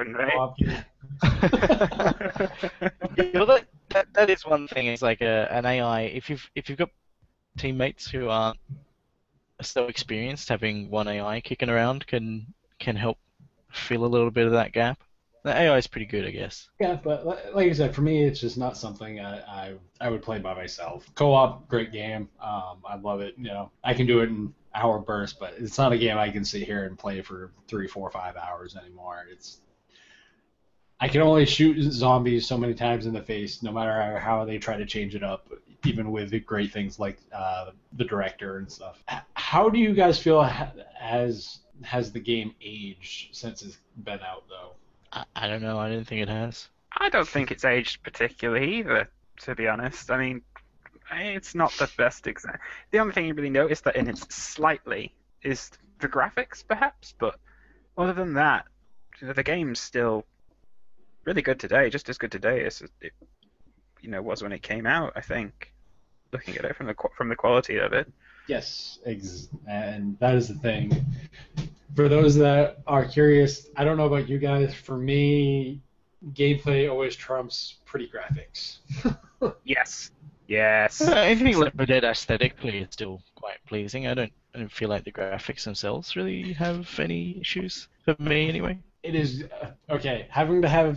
Well, that is one thing. It's like an AI. If you've got teammates who aren't so experienced, having one AI kicking around can help fill a little bit of that gap. The AI is pretty good, I guess. Yeah, but like I said, for me, it's just not something I would play by myself. Co-op, great game. I love it. You know, I can do it in hour bursts, but it's not a game I can sit here and play for 3, 4, 5 hours anymore. I can only shoot zombies so many times in the face, no matter how they try to change it up, even with the great things like the director and stuff. How do you guys feel has the game aged since it's been out, though? I don't know. I don't think it has. I don't think it's aged particularly either, to be honest. I mean, it's not the best example. The only thing you really notice that in it slightly is the graphics, perhaps, but other than that, the game's still really good today, just as good today as it was when it came out, I think, looking at it from the quality of it. Yes, and that is the thing. For those that are curious, I don't know about you guys. For me, gameplay always trumps pretty graphics. Yes. I think Left 4 Dead aesthetically is still quite pleasing. I don't feel like the graphics themselves really have any issues for me, anyway. It is okay. Having to have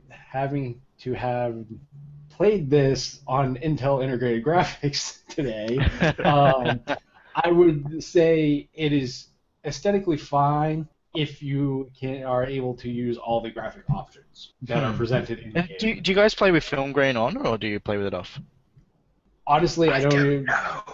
played this on Intel integrated graphics today, I would say it is aesthetically fine if you are able to use all the graphic options that are presented in the game. Do you guys play with film grain on, or do you play with it off? Honestly, I don't even know.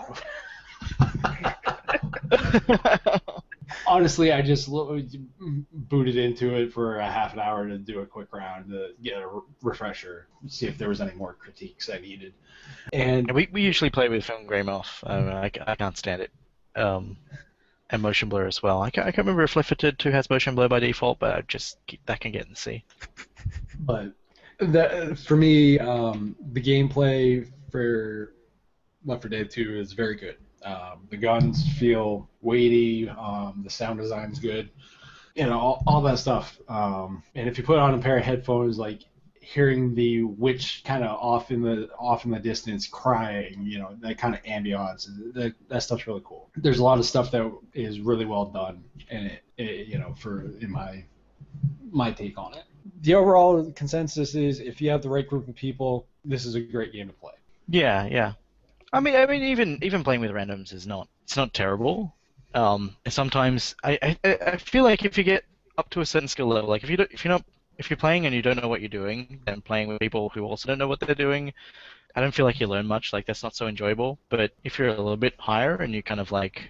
Honestly, I just booted into it for a half an hour to do a quick round to get a refresher, see if there was any more critiques I needed. And we usually play with film grain off. I can't stand it. And motion blur as well. I can't remember if Left 4 Dead 2 has motion blur by default, but that can get in the C. But for me, the gameplay for Left 4 Dead 2 is very good. The guns feel weighty. The sound design's good. You know, all that stuff. And if you put on a pair of headphones, like hearing the witch kind of off in the distance crying, you know, that kind of ambiance, that stuff's really cool. There's a lot of stuff that is really well done in it, you know, in my take on it. The overall consensus is if you have the right group of people, this is a great game to play. Yeah. I mean, even playing with randoms is not terrible. Sometimes I feel like if you get up to a certain skill level, like if you're playing and you don't know what you're doing, then playing with people who also don't know what they're doing, I don't feel like you learn much. Like that's not so enjoyable. But if you're a little bit higher and you kind of like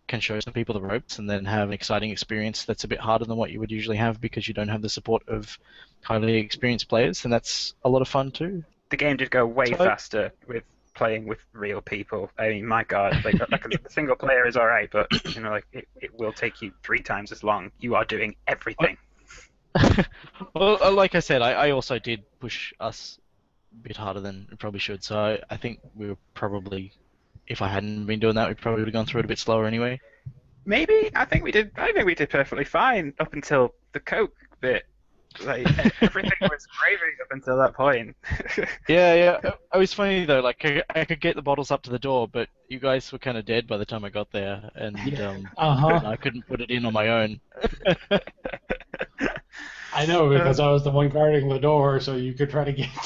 can show some people the ropes and then have an exciting experience that's a bit harder than what you would usually have because you don't have the support of highly experienced players, and that's a lot of fun too. The game did go way So- faster with playing with real people. I mean, my God, like the single player is all right, but like it will take you 3 times as long. You are doing everything. Well, like I said, I also did push us a bit harder than we probably should. So I think we were probably, if I hadn't been doing that, we probably would have gone through it a bit slower anyway. Maybe I think we did perfectly fine up until the Coke bit. Like everything was gravy up until that point. Yeah. It was funny though. Like I could get the bottles up to the door, but you guys were kind of dead by the time I got there, and I couldn't put it in on my own. I know, because I was the one guarding the door, so you could try to get.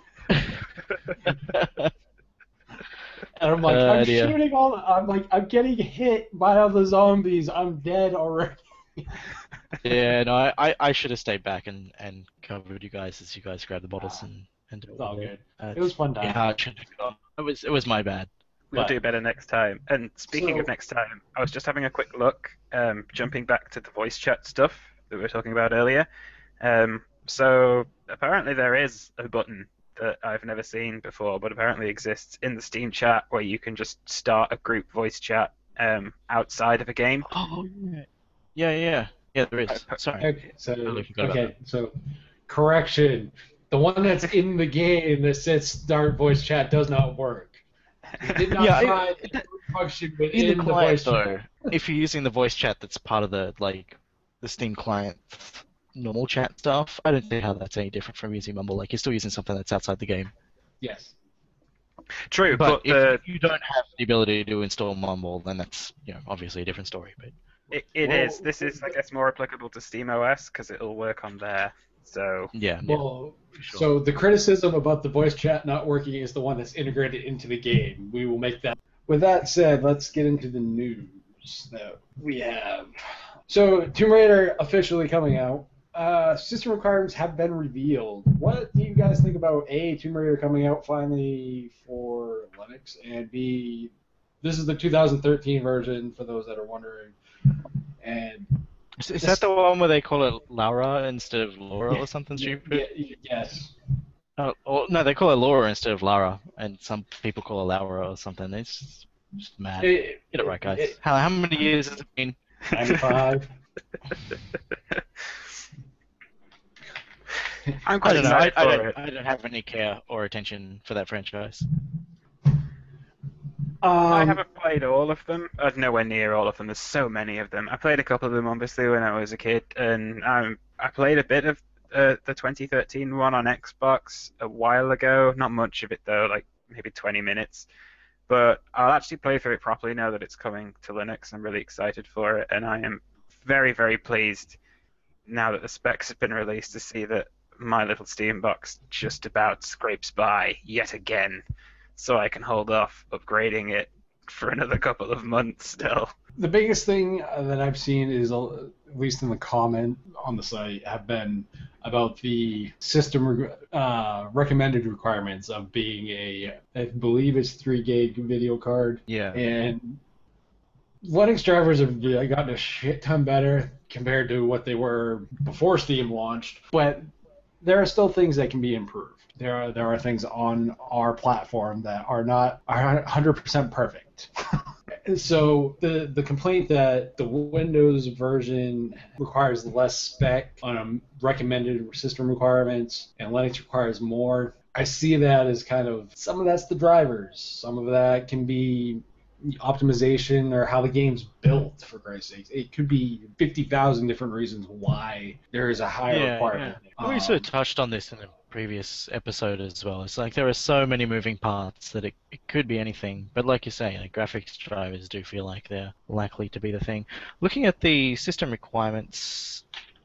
And I'm like, I'm dear. shooting all. I'm getting hit by all the zombies. I'm dead already. Yeah, no, I should have stayed back and covered you guys as you guys grabbed the bottles and It's all good. Uh, It was fun time. Yeah, I shouldn't have gone. It was my bad. We'll But- do better next time. And speaking So- of next time, I was just having a quick look, jumping back to the voice chat stuff that we were talking about earlier. So apparently there is a button that I've never seen before, but apparently exists in the Steam chat where you can just start a group voice chat outside of a game. Oh yeah. Yeah, there is. Sorry. Okay, Totally forgot about so correction. The one that's in the game that says start voice chat does not work. It did not Yeah, try to function within In the the client voice though, chat. if you're using the voice chat that's part of the Steam client normal chat stuff, I don't see how that's any different from using Mumble. Like you're still using something that's outside the game. Yes. True, But but if you don't have the ability to install Mumble, then that's obviously a different story. But it Well, is. This is, I guess, more applicable to SteamOS because it'll work on there. So yeah. Well, sure. so the criticism about the voice chat not working is the one that's integrated into the game. We will make that. With that said, let's get into the news that we have. So, Tomb Raider officially coming out. System requirements have been revealed. What do you guys think about A, Tomb Raider coming out finally for Linux, and B, this is the 2013 version for those that are wondering. And Is that the one where they call it Laura instead of Laura or something stupid? yes. Or, no, they call it Laura instead of Lara, and some people call her Laura or something. It's just mad. Get it right, guys. How many years has it been? 95. I'm I quite don't know. excited for it. I don't have any care or attention for that franchise. I haven't played all of them. Nowhere near all of them. There's so many of them. I played a couple of them, obviously, when I was a kid, and I played a bit of the 2013 one on Xbox a while ago. Not much of it, though, like maybe 20 minutes. But I'll actually play through it properly now that it's coming to Linux. I'm really excited for it, and I am very, very pleased now that the specs have been released to see that my little Steam box just about scrapes by yet again. So I can hold off upgrading it for another couple of months still. The biggest thing that I've seen is, at least in the comment on the site, have been about the system recommended requirements of being I believe it's 3 gig video card. Yeah. And Linux drivers have gotten a shit ton better compared to what they were before Steam launched, but there are still things that can be improved. There are things on our platform that are not 100% perfect. So the complaint that the Windows version requires less spec on recommended system requirements and Linux requires more, I see that as kind of, some of that's the drivers, some of that can be optimization or how the game's built, for Christ's sake. It could be 50,000 different reasons why there is a higher requirement. Yeah. We sort of touched on this in a previous episode as well. It's like there are so many moving parts that it could be anything. But like you say, like, graphics drivers do feel like they're likely to be the thing. Looking at the system requirements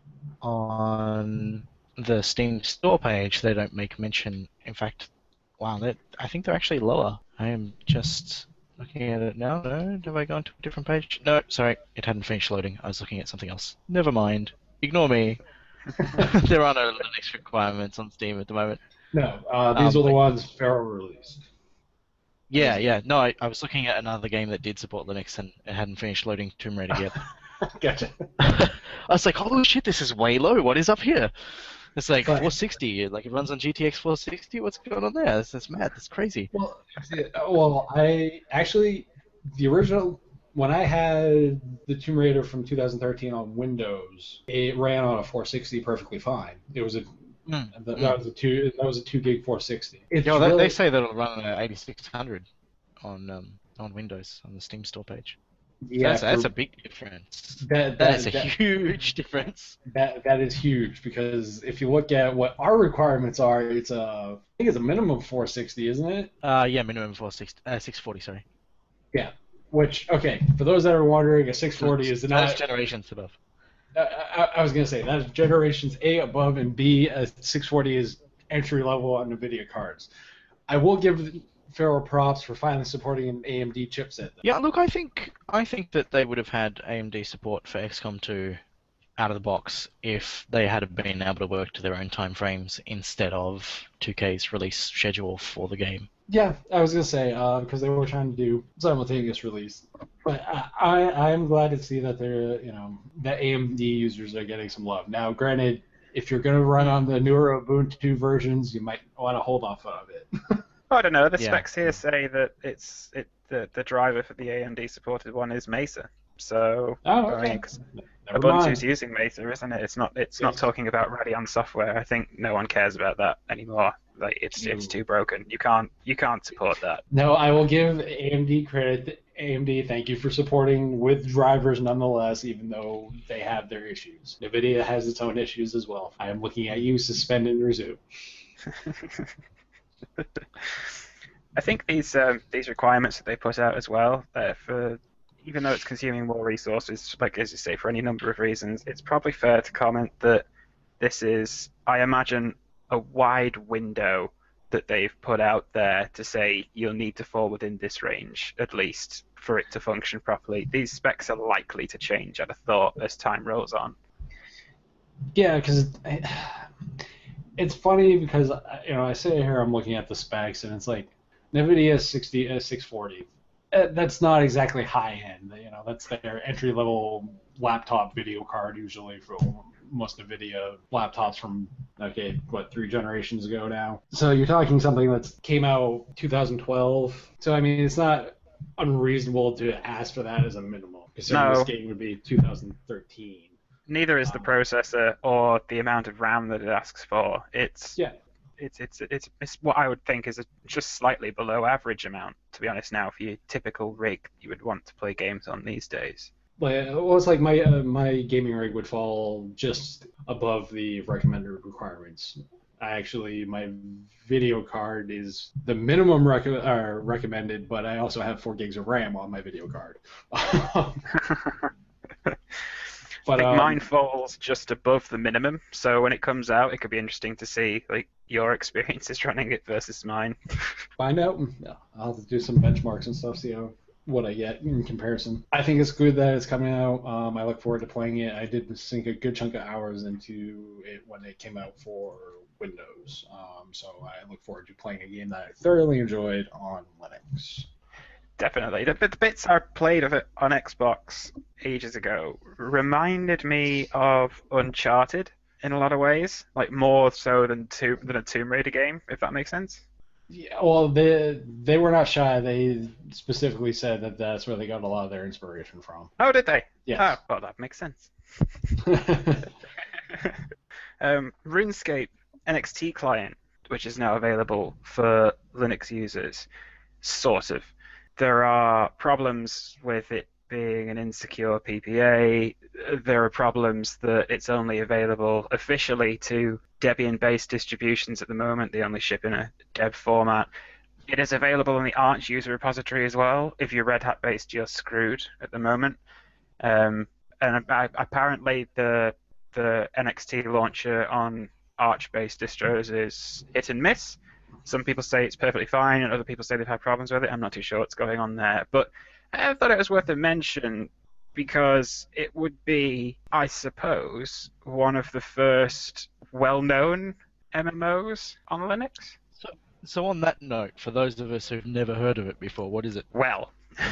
on the Steam store page, they don't make mention. In fact, wow, I think they're actually lower. I am just looking at it now. No, have I gone to a different page? No, sorry, it hadn't finished loading. I was looking at something else. Never mind. Ignore me. There are no Linux requirements on Steam at the moment. No, these are the ones Feral released. Yeah. No, I was looking at another game that did support Linux and it hadn't finished loading Tomb Raider yet. Gotcha. I was like, oh shit, this is way low. What is up here? It's like But- 460. Like it runs on GTX 460. What's going on there? That's mad. That's crazy. Well, I actually, the original, when I had the Tomb Raider from 2013 on Windows, it ran on a 460 perfectly fine. It was a that was a 2 gig 460. It's Yeah, really, they say that it'll run on 8600 on Windows on the Steam store page. yeah, That's a big difference. that That's a huge difference. that is huge, because if you look at what our requirements are, I think it's a minimum 460, isn't it? Yeah, minimum 640. Sorry. Yeah. Which, okay, for those that are wondering, a 640 is not. That's generations above. I was gonna say that's generations A above, and B, a 640 is entry level on NVIDIA cards. I will give Ferro props for finally supporting an AMD chipset. Yeah, look, I think that they would have had AMD support for XCOM 2 out of the box if they had been able to work to their own time frames instead of 2K's release schedule for the game. Yeah, I was gonna say because they were trying to do simultaneous release, but I'm glad to see that that AMD users are getting some love. Now, granted, if you're gonna run on the newer Ubuntu versions, you might want to hold off of it. I don't know. The Yeah. specs here say that the driver for the AMD supported one is Mesa. So Oh, I okay. mean, 'cause Never Ubuntu's mind. using Mesa, isn't it? It's not Yes. talking about Radeon software. I think no one cares about that anymore. Like it's No. too broken. You can't support that. No, I will give AMD credit. AMD, thank you for supporting with drivers nonetheless, even though they have their issues. NVIDIA has its own issues as well. I am looking at you, suspend and resume. I think these requirements that they put out as well, for even though it's consuming more resources, like as you say, for any number of reasons, it's probably fair to comment that this is, I imagine, a wide window that they've put out there to say you'll need to fall within this range at least for it to function properly. These specs are likely to change, I'd have thought, as time rolls on. Yeah, because it's funny because I sit here, I'm looking at the specs, and it's like NVIDIA 640. That's not exactly high end. That's their entry level laptop video card usually for most NVIDIA laptops from 3 generations ago now. So you're talking something that came out 2012. So I mean, it's not unreasonable to ask for that as a minimum, considering No. this game would be 2013. Neither is the processor or the amount of RAM that it asks for. It's what I would think is just slightly below average amount, to be honest. Now, for your typical rig you would want to play games on these days. Well, it's like my gaming rig would fall just above the recommended requirements. My video card is the minimum recommended, but I also have 4 gigs of RAM on my video card. I think mine falls just above the minimum, so when it comes out, it could be interesting to see like your experiences running it versus mine. Find out. Yeah, I'll have to do some benchmarks and stuff, see what I get in comparison. I think it's good that it's coming out. I look forward to playing it. I did sink a good chunk of hours into it when it came out for Windows, so I look forward to playing a game that I thoroughly enjoyed on Linux. Definitely. The bits I played of it on Xbox ages ago reminded me of Uncharted in a lot of ways, like more so than a Tomb Raider game, if that makes sense. Yeah, well, they were not shy. They specifically said that that's where they got a lot of their inspiration from. Oh, did they? Yes. Oh, well, that makes sense. RuneScape NXT client, which is now available for Linux users, sort of. There are problems with it being an insecure PPA. There are problems that it's only available officially to Debian-based distributions at the moment. They only ship in a Deb format. It is available in the Arch user repository as well. If you're Red Hat-based, you're screwed at the moment. And apparently the NXT launcher on Arch-based distros is hit and miss. Some people say it's perfectly fine, and other people say they've had problems with it. I'm not too sure what's going on there. But I thought it was worth a mention because it would be, I suppose, one of the first well-known MMOs on Linux. So on that note, for those of us who've never heard of it before, what is it? Well.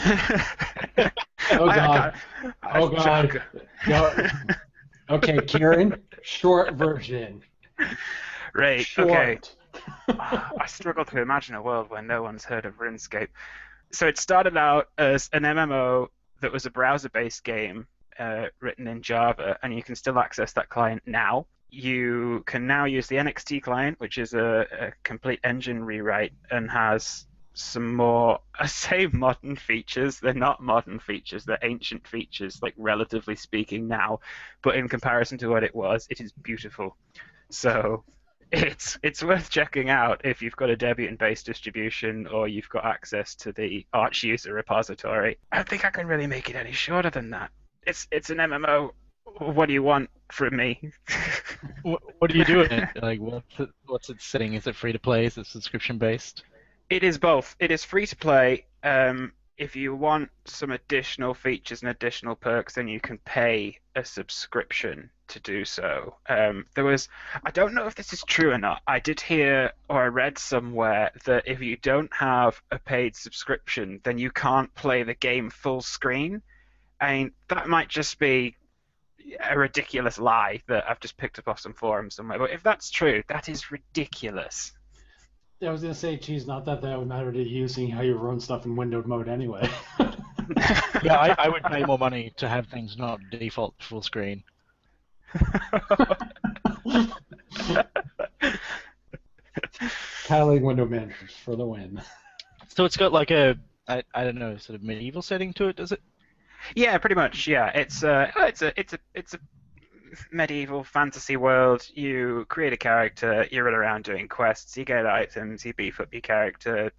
Oh God. Oh God. Go. Okay, Kieran. Short version. Right. Short. Okay. I struggle to imagine a world where no one's heard of RuneScape. So it started out as an MMO that was a browser-based game written in Java, and you can still access that client now. You can now use the NXT client, which is a complete engine rewrite and has some more, I say modern features. They're not modern features, they're ancient features, like relatively speaking now. But in comparison to what it was, it is beautiful. So it's worth checking out if you've got a Debian-based distribution or you've got access to the Arch user repository. I don't think I can really make it any shorter than that. It's an MMO. What do you want from me? What do you do in it? Like, what's its setting? Is it free to play? Is it subscription based? It is both. It is free to play. If you want some additional features and additional perks, then you can pay a subscription to do so. I don't know if this is true or not. I did hear or I read somewhere that if you don't have a paid subscription, then you can't play the game full screen. I mean, that might just be a ridiculous lie that I've just picked up off some forum somewhere. But if that's true, that is ridiculous. I was gonna say, geez, not that would matter to you, seeing how you run stuff in windowed mode anyway. Yeah, I would pay more money to have things not default full screen. Tiling window managers for the win. So it's got like a, I don't know, sort of medieval setting to it, does it? Yeah, pretty much. Yeah, it's a medieval fantasy world. You create a character, you run around doing quests, you get items, you beef up your character.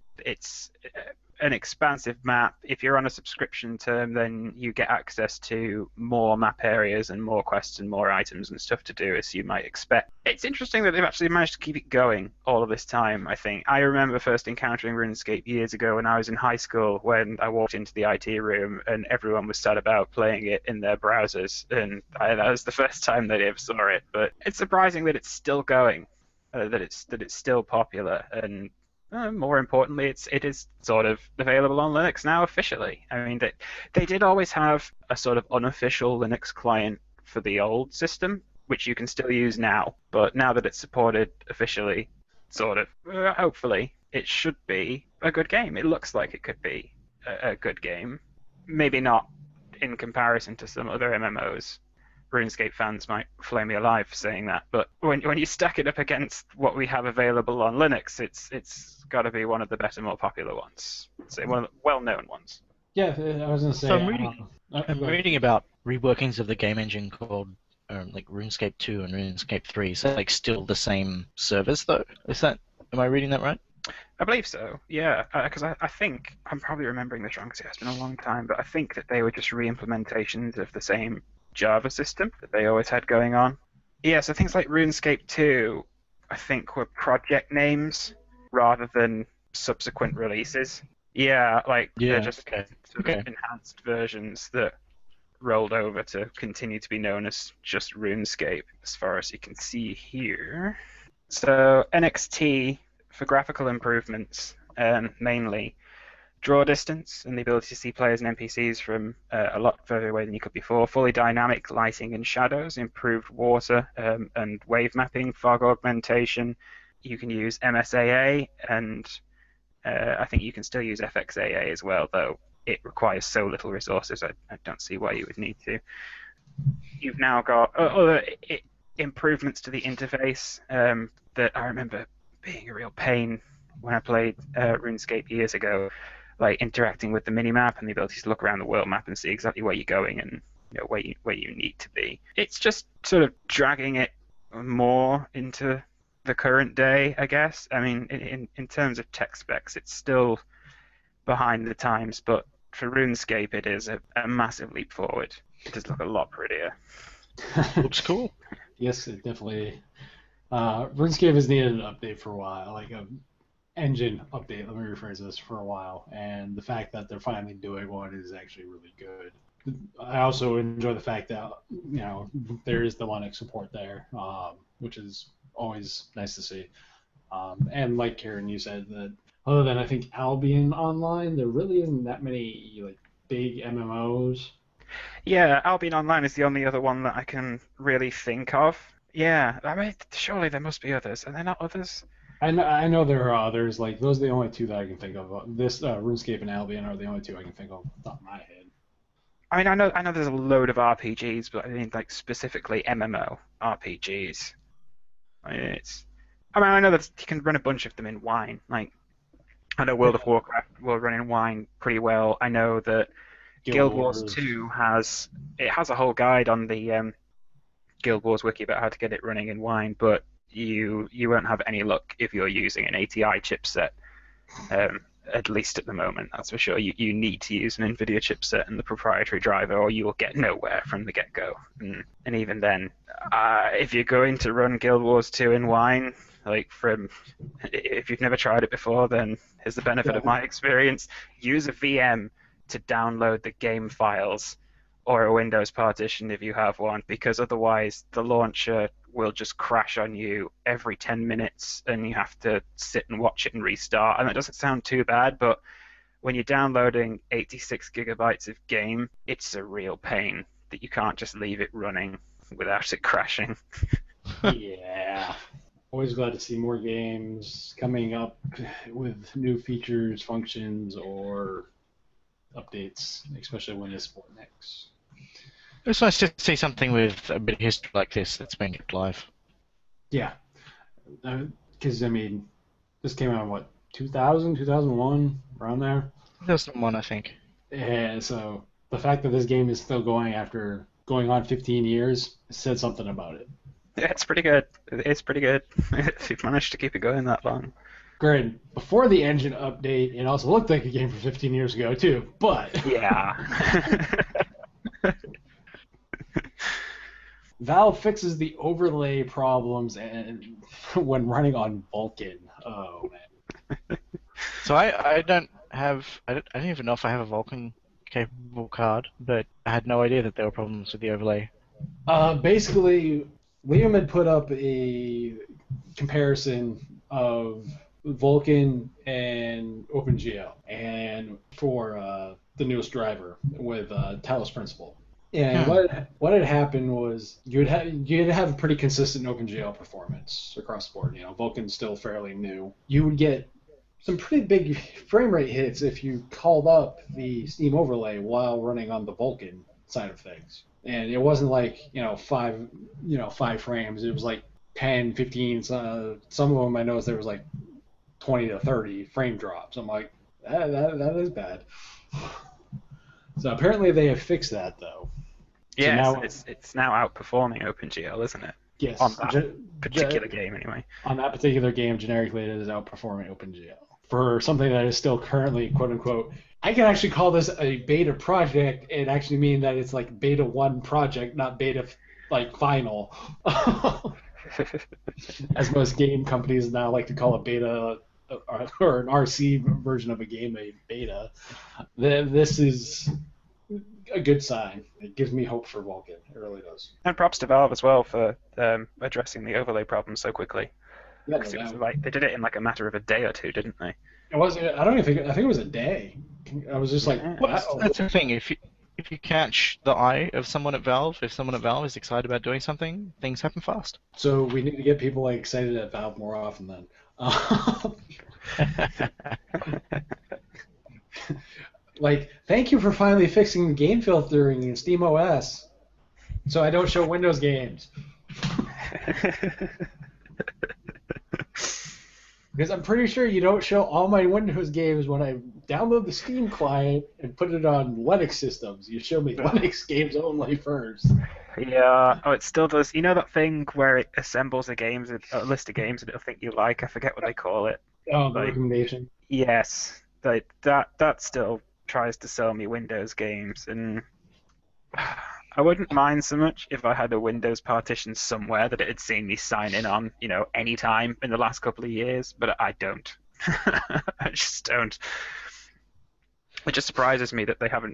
It's an expansive map. If you're on a subscription term, then you get access to more map areas and more quests and more items and stuff to do, as you might expect. It's interesting that they've actually managed to keep it going all of this time, I think. I remember first encountering RuneScape years ago when I was in high school, when I walked into the IT room and everyone was sad about playing it in their browsers, and that was the first time that I ever saw it. But it's surprising that it's still going, that it's still popular, and more importantly, it is sort of available on Linux now officially. I mean, they did always have a sort of unofficial Linux client for the old system, which you can still use now. But now that it's supported officially, sort of, hopefully, it should be a good game. It looks like it could be a good game. Maybe not in comparison to some other MMOs. RuneScape fans might flame me alive for saying that, but when you stack it up against what we have available on Linux, it's got to be one of the better, more popular ones. Say one of the well-known ones. Yeah, I was gonna say. So I'm reading about reworkings of the game engine called like RuneScape 2 and RuneScape 3. Is that like still the same service though? Am I reading that right? I believe so, yeah, because I think, I'm probably remembering this wrong because it has been a long time, but I think that they were just re-implementations of the same Java system that they always had going on. Yeah, so things like RuneScape 2, I think, were project names rather than subsequent releases. Yeah, they're just sort of enhanced versions that rolled over to continue to be known as just RuneScape, as far as you can see here. So NXT, for graphical improvements, mainly draw distance and the ability to see players and NPCs from a lot further away than you could before, fully dynamic lighting and shadows, improved water and wave mapping, fog augmentation. You can use MSAA, and I think you can still use FXAA as well, though it requires so little resources, I don't see why you would need to. You've now got other improvements to the interface that I remember being a real pain when I played RuneScape years ago, like interacting with the minimap and the ability to look around the world map and see exactly where you're going and where you need to be. It's just sort of dragging it more into the current day, I guess. I mean, in terms of tech specs, it's still behind the times, but for RuneScape, it is a massive leap forward. It does look a lot prettier. Looks cool. Yes, it definitely. RuneScape has needed an update for a while, like a engine update. Let me rephrase this, for a while, and the fact that they're finally doing one is actually really good. I also enjoy the fact that there is the Linux support there, which is always nice to see. And like Karen, you said that other than I think Albion Online, there really isn't that many like big MMOs. Yeah, Albion Online is the only other one that I can really think of. Yeah, I mean, surely there must be others. Are there not others? I know there are others. Like those are the only two that I can think of. This RuneScape and Albion are the only two I can think of off the top of my head. I mean, I know there's a load of RPGs, but I mean, like specifically MMO RPGs. I mean, I know that you can run a bunch of them in Wine. Like, I know World of Warcraft will run in Wine pretty well. I know that Guild Wars 2 has a whole guide on the Guild Wars wiki about how to get it running in Wine, but you won't have any luck if you're using an ATI chipset. At least at the moment, that's for sure. You need to use an NVIDIA chipset and the proprietary driver, or you will get nowhere from the get-go. And even then, if you're going to run Guild Wars 2 in Wine, if you've never tried it before, then here's the benefit of my experience. Use a VM to download the game files or a Windows partition if you have one, because otherwise the launcher will just crash on you every 10 minutes and you have to sit and watch it and restart. And that doesn't sound too bad, but when you're downloading 86 gigabytes of game, it's a real pain that you can't just leave it running without it crashing. Yeah. Always glad to see more games coming up with new features, functions, or updates, especially when it's Fortnite. It's nice to see something with a bit of history like this that's been kept alive. Yeah. Because, I mean, this came out in, what, 2000, 2001, around there? 2001, I think. And so the fact that this game is still going after going on 15 years said something about it. Yeah, it's pretty good. It's pretty good if you've managed to keep it going that long. Granted, before the engine update, it also looked like a game from 15 years ago, too, but... Yeah. Valve fixes the overlay problems and when running on Vulkan. Oh, man. So I don't even know if I have a Vulkan capable card, but I had no idea that there were problems with the overlay. Basically, Liam had put up a comparison of Vulkan and OpenGL, and for the newest driver with Talos Principle. And what had happened was you'd have a pretty consistent OpenGL performance across the board. You know, Vulkan's still fairly new. You would get some pretty big frame rate hits if you called up the Steam overlay while running on the Vulkan side of things. And it wasn't like, 5 frames. It was like 10, 15. Some of them I noticed there was like 20 to 30 frame drops. I'm like, that is bad. So apparently they have fixed that, though. Yeah, so it's now outperforming OpenGL, isn't it? Yes. On that particular game, anyway. On that particular game, generically, it is outperforming OpenGL. For something that is still currently, quote-unquote, I can actually call this a beta project and actually mean that it's like beta 1 project, not beta, final. As most game companies now like to call a beta or an RC version of a game a beta. This is a good sign. It gives me hope for Vulkan. It really does. And props to Valve as well for addressing the overlay problem so quickly. Yeah, It was like they did it in like a matter of a day or two, didn't they? It was. I don't even think. I think it was a day. I was just like, wow. That's the thing. If you catch the eye of someone at Valve, if someone at Valve is excited about doing something, things happen fast. So we need to get people excited at Valve more often then. Thank you for finally fixing game filtering in SteamOS, so I don't show Windows games. Because I'm pretty sure you don't show all my Windows games when I download the Steam client and put it on Linux systems. You show me Linux games only first. Yeah. Oh, it still does. You know that thing where it assembles a list of games that it'll think you like? I forget what they call it. Oh, the recommendation. Yes. That still tries to sell me Windows games, and I wouldn't mind so much if I had a Windows partition somewhere that it had seen me sign in on, any time in the last couple of years, but I don't. I just don't. It just surprises me that they haven't,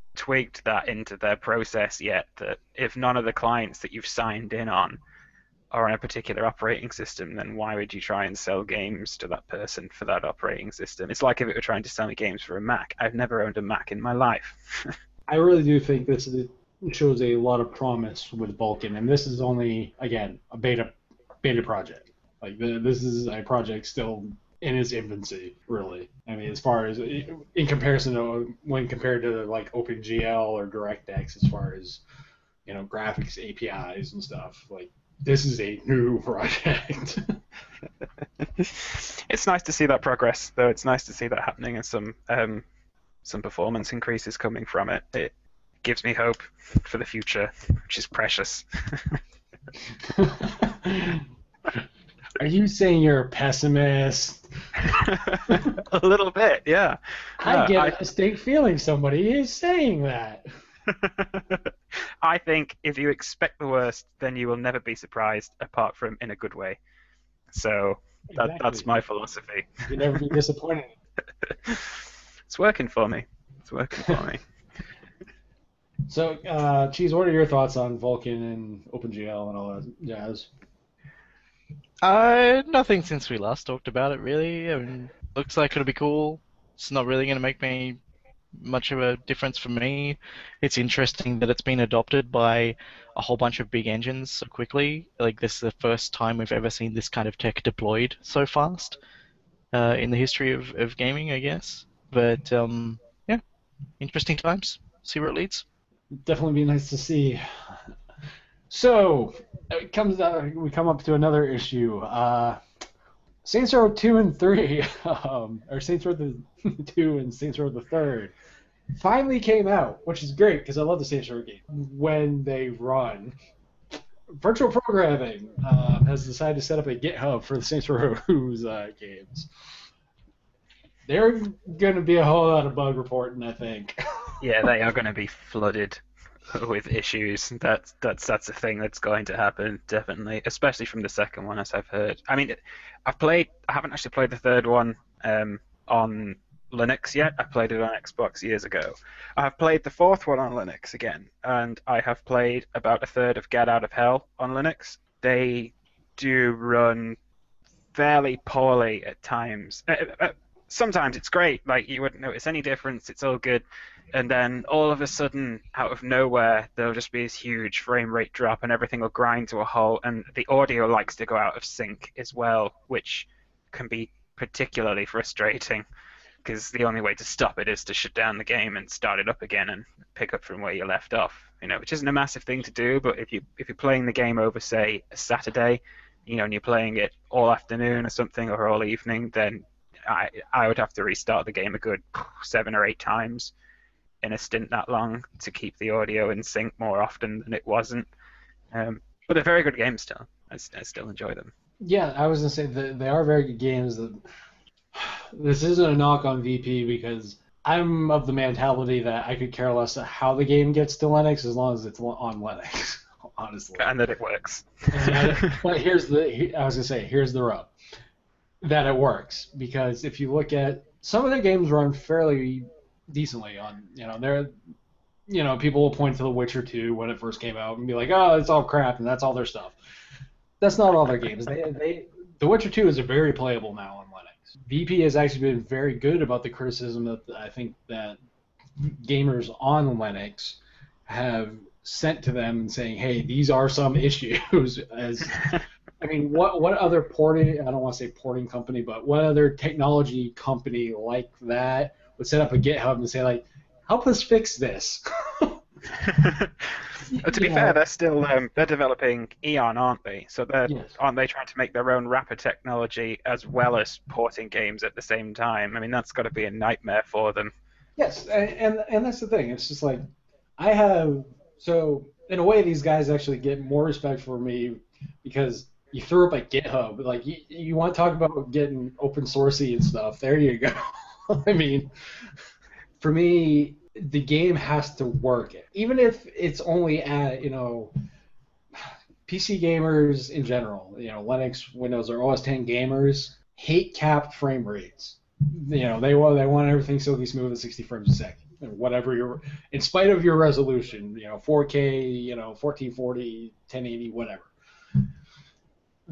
twigged that into their process yet, that if none of the clients that you've signed in on are on a particular operating system, then why would you try and sell games to that person for that operating system? It's like if it were trying to sell me games for a Mac. I've never owned a Mac in my life. I really do think shows a lot of promise with Vulkan, and this is only, again, a beta project. Like, this is a project still in its infancy, really. I mean, as far as in comparison to when compared to like OpenGL or DirectX, as far as graphics APIs and stuff, like this is a new project. It's nice to see that progress, though. It's nice to see that happening and some performance increases coming from it. It gives me hope for the future, which is precious. Are you saying you're a pessimist? A little bit, yeah. I get a distinct feeling somebody is saying that. I think if you expect the worst, then you will never be surprised, apart from in a good way. So Exactly. That's my philosophy. You'll never be disappointed. It's working for me. So, Cheese, what are your thoughts on Vulkan and OpenGL and all that jazz? Nothing since we last talked about it, really. I mean, looks like it'll be cool. It's not really going to make much of a difference for me. It's interesting that it's been adopted by a whole bunch of big engines so quickly. Like, this is the first time we've ever seen this kind of tech deployed so fast in the history of gaming, I guess. But, yeah, interesting times. See where it leads. Definitely be nice to see. So, we come up to another issue. Saints Row 2 and 3, or Saints Row the 2 and Saints Row the 3rd, finally came out, which is great because I love the Saints Row game. When they run, Virtual Programming has decided to set up a GitHub for the Saints Row games. They're going to be a whole lot of bug reporting, I think. Yeah, they are going to be flooded with issues. That's a thing that's going to happen, definitely, especially from the second one, as I've heard. I mean, I haven't actually played the third one on Linux yet. I played it on Xbox years ago. I have played the fourth one on Linux again, and I have played about a third of Get Out of Hell on Linux. They do run fairly poorly at times. Sometimes it's great, like you wouldn't notice any difference, it's all good, and then all of a sudden, out of nowhere, there'll just be this huge frame rate drop and everything will grind to a halt, and the audio likes to go out of sync as well, which can be particularly frustrating, because the only way to stop it is to shut down the game and start it up again and pick up from where you left off, which isn't a massive thing to do, but if you're playing the game over, say, a Saturday, and you're playing it all afternoon or something, or all evening, then I would have to restart the game a good 7 or 8 times in a stint that long to keep the audio in sync more often than it wasn't. But they're very good games still. I still enjoy them. Yeah, I was going to say that they are very good games. This isn't a knock on VP because I'm of the mentality that I could care less how the game gets to Linux as long as it's on Linux, honestly. And that it works. But here's the rub. That it works, because if you look at some of their games run fairly decently on, people will point to The Witcher 2 when it first came out and be like, oh, it's all crap and that's all their stuff. That's not all their games. The Witcher 2 is very playable now on Linux. VP has actually been very good about the criticism that I think that gamers on Linux have sent to them and saying, hey, these are some issues. I mean, what other porting, I don't want to say porting company, but what other technology company like that would set up a GitHub and say, like, help us fix this? To be fair, they're still they're developing Eon, aren't they? So aren't they trying to make their own wrapper technology as well as porting games at the same time? I mean, that's got to be a nightmare for them. Yes, and that's the thing. It's just like, so in a way, these guys actually get more respect for me because you threw up a GitHub. Like, you want to talk about getting open sourcey and stuff. There you go. I mean, for me, the game has to work. Even if it's only at, PC gamers in general, Linux, Windows, or OS X gamers hate capped frame rates. They want everything silky smooth at 60 frames a second. Whatever in spite of your resolution, 4K, 1440, 1080, whatever.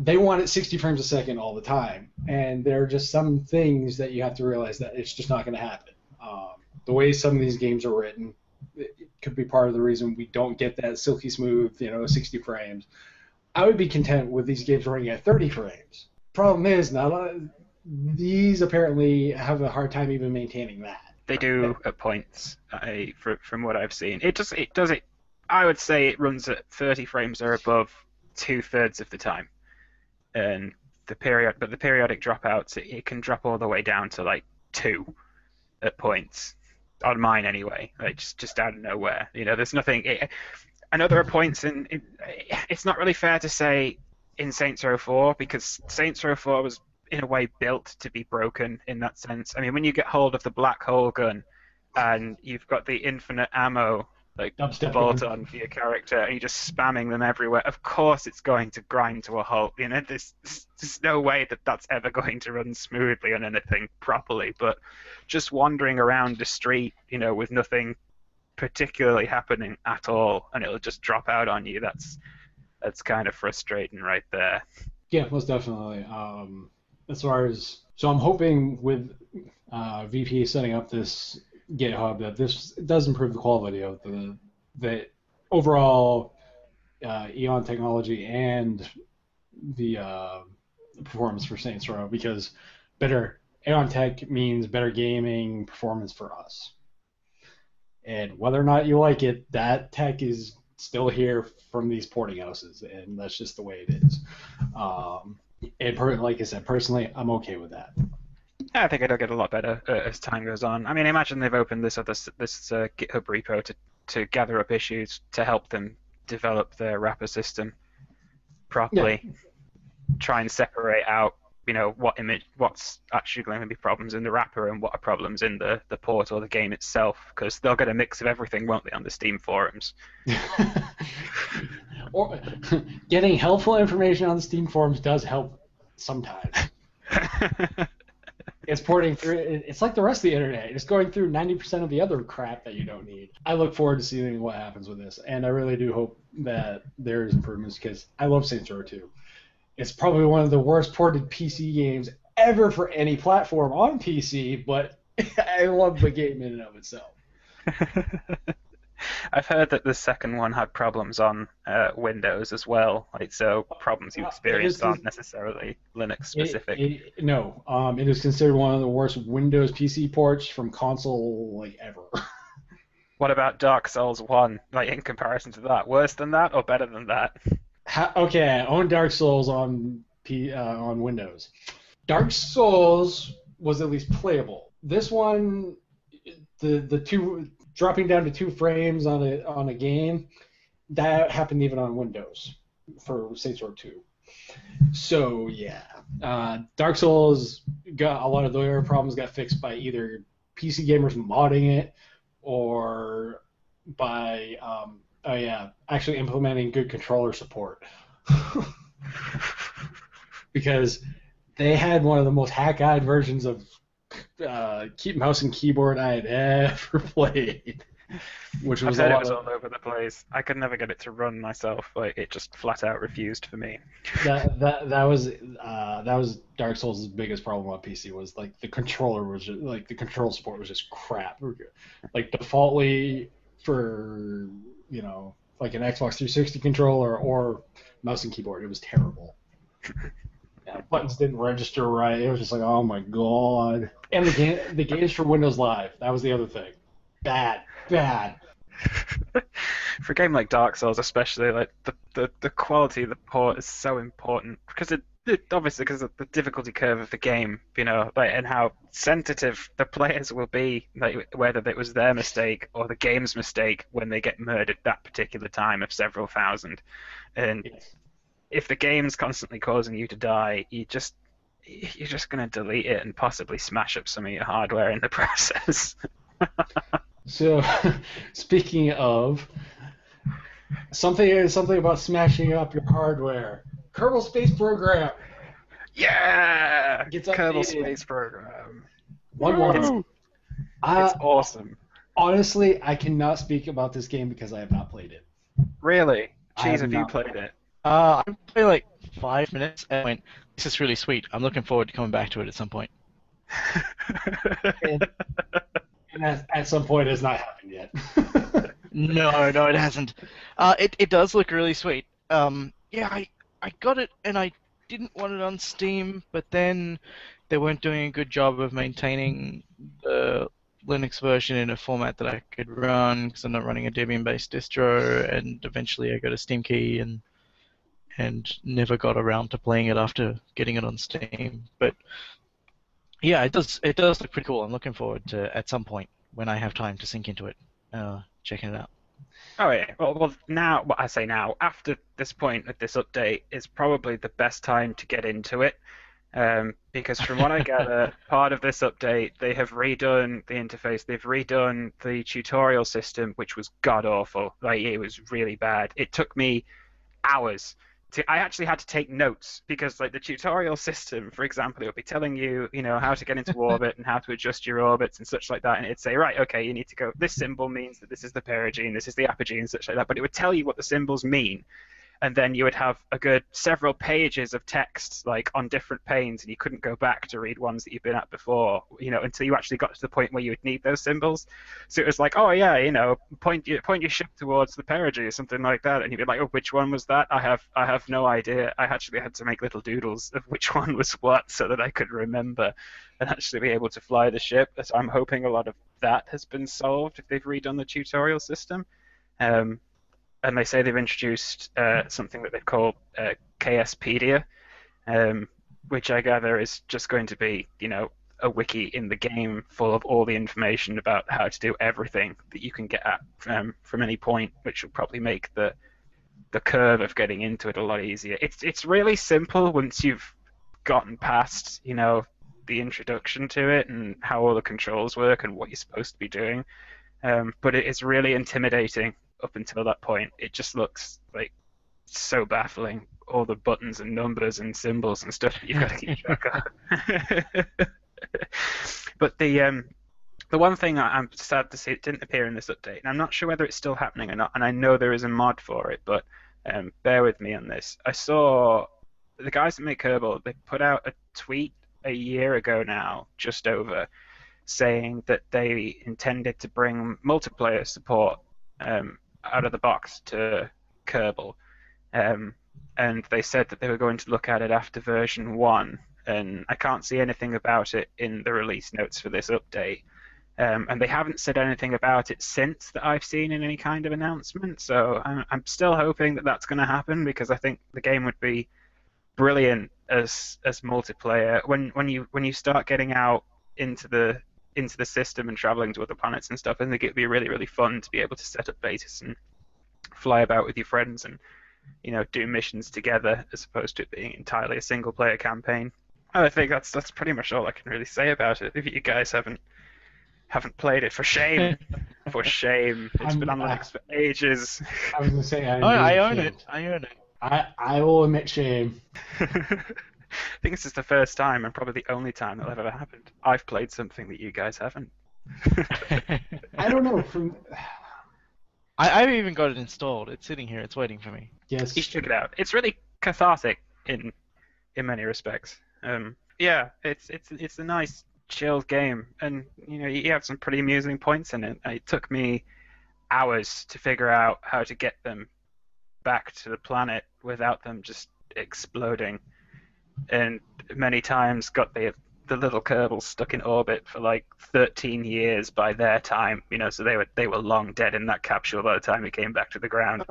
they want it 60 frames a second all the time, and there are just some things that you have to realize that it's just not going to happen. The way some of these games are written, it could be part of the reason we don't get that silky smooth, 60 frames. I would be content with these games running at 30 frames. Problem is, these apparently have a hard time even maintaining that. They do at points, from what I've seen. It does it. I would say it runs at 30 frames or above 2/3 of the time, and the periodic dropouts, it can drop all the way down to like 2 at points. On mine anyway, like just out of nowhere. There's nothing. I know there are points it's not really fair to say in Saints Row 4 because Saints Row 4 was in a way built to be broken in that sense. I mean, when you get hold of the black hole gun and you've got the infinite ammo like bolt on for your character and you're just spamming them everywhere, of course it's going to grind to a halt. There's no way that that's ever going to run smoothly on anything properly. But just wandering around the street, with nothing particularly happening at all, and it'll just drop out on you. That's kind of frustrating right there. Yeah, most definitely. As far as I'm hoping with VP setting up this GitHub that this does improve the quality of the overall Eon technology and the performance for Saints Row, because better Eon tech means better gaming performance for us. And whether or not you like it, that tech is still here from these porting houses, and that's just the way it is. And like I said, personally, I'm okay with that. I think it'll get a lot better as time goes on. I mean, imagine they've opened this GitHub repo to gather up issues to help them develop their wrapper system properly. Yeah. Try and separate out, what's actually going to be problems in the wrapper and what are problems in the port or the game itself, because they'll get a mix of everything, won't they, on the Steam forums? Or getting helpful information on the Steam forums does help sometimes. It's porting through. It's like the rest of the internet. It's going through 90% of the other crap that you don't need. I look forward to seeing what happens with this, and I really do hope that there's improvements, because I love Saints Row 2. It's probably one of the worst ported PC games ever for any platform on PC, but I love the game in and of itself. I've heard that the second one had problems on Windows as well. So problems you experienced aren't necessarily Linux specific. No, it is considered one of the worst Windows PC ports from console ever. What about Dark Souls 1? In comparison to that, worse than that or better than that? Okay, I own Dark Souls on Windows. Dark Souls was at least playable. This one, the two dropping down to 2 frames on a game, that happened even on Windows for Saints Row 2. So yeah, Dark Souls got a lot of their problems got fixed by either PC gamers modding it or by actually implementing good controller support. Because they had one of the most hack-eyed versions of mouse and keyboard I had ever played, which was it was all over the place. I could never get it to run myself. It just flat out refused for me. That was Dark Souls' biggest problem on PC, was the controller was just, the control support was just crap. Defaultly for an Xbox 360 controller or mouse and keyboard, it was terrible. Buttons didn't register right. It was just oh my god. And the games for Windows Live, that was the other thing. Bad. For a game like Dark Souls, especially, the quality of the port is so important, because it obviously because of the difficulty curve of the game, and how sensitive the players will be, whether it was their mistake or the game's mistake when they get murdered that particular time of several thousand, and if the game's constantly causing you to die, you're just going to delete it and possibly smash up some of your hardware in the process. So, speaking of something about smashing up your hardware, Kerbal Space Program. Yeah, Kerbal Space Program. One. It's awesome. Honestly, I cannot speak about this game because I have not played it. Really? Jeez, have you played it? I played 5 minutes and went, "This is really sweet. I'm looking forward to coming back to it at some point." And at some point, it's not happened yet. No, it hasn't. It does look really sweet. Yeah, I got it and I didn't want it on Steam, but then they weren't doing a good job of maintaining the Linux version in a format that I could run because I'm not running a Debian-based distro, and eventually I got a Steam key and never got around to playing it after getting it on Steam. But yeah, it does look pretty cool. I'm looking forward to, at some point when I have time to sink into it, checking it out. Oh yeah. Well, now, what I say now, after this point with this update, is probably the best time to get into it. Because from what I gather, part of this update, they have redone the interface, they've redone the tutorial system, which was god awful. Like, it was really bad. It took me hours. I actually had to take notes because, like, the tutorial system, for example, it would be telling you, how to get into orbit and how to adjust your orbits and such like that, and it'd say, right, okay, you need to go. This symbol means that this is the perigee and this is the apogee and such like that. But it would tell you what the symbols mean. And then you would have a good several pages of text, like, on different panes, and you couldn't go back to read ones that you've been at before, until you actually got to the point where you would need those symbols. So it was like, oh yeah, point your ship towards the perigee or something like that, and you'd be like, oh, which one was that? I have no idea. I actually had to make little doodles of which one was what so that I could remember and actually be able to fly the ship. So I'm hoping a lot of that has been solved if they've redone the tutorial system. And they say they've introduced something that they've called KSpedia, which I gather is just going to be, a wiki in the game full of all the information about how to do everything that you can get at from any point, which will probably make the curve of getting into it a lot easier. It's really simple once you've gotten past, the introduction to it and how all the controls work and what you're supposed to be doing. But it is really intimidating up until that point. It just looks like so baffling. All the buttons and numbers and symbols and stuff that you've got to keep track of. But the one thing I'm sad to see, it didn't appear in this update, and I'm not sure whether it's still happening or not, and I know there is a mod for it, but bear with me on this. I saw the guys that make Kerbal, they put out a tweet a year ago now, just over, saying that they intended to bring multiplayer support out of the box to Kerbal, and they said that they were going to look at it after version 1, and I can't see anything about it in the release notes for this update, and they haven't said anything about it since that I've seen in any kind of announcement, so I'm still hoping that that's going to happen, because I think the game would be brilliant as multiplayer. When you start getting out into the system and traveling to other planets and stuff, I think it would be really, really fun to be able to set up bases and fly about with your friends and, do missions together as opposed to it being entirely a single player campaign. I think that's pretty much all I can really say about it. If you guys haven't played it, for shame. For shame. It's been on Linux for ages. I was going to say, I own it. I will admit shame. I think this is the first time, and probably the only time that'll have ever happened, I've played something that you guys haven't. I don't know. I've even got it installed. It's sitting here. It's waiting for me. Yes. You should check it out. It's really cathartic in many respects. Yeah, it's a nice, chilled game, and you have some pretty amusing points in it. It took me hours to figure out how to get them back to the planet without them just exploding, and many times got the little Kerbals stuck in orbit for like 13 years by their time, so they were long dead in that capsule by the time it came back to the ground.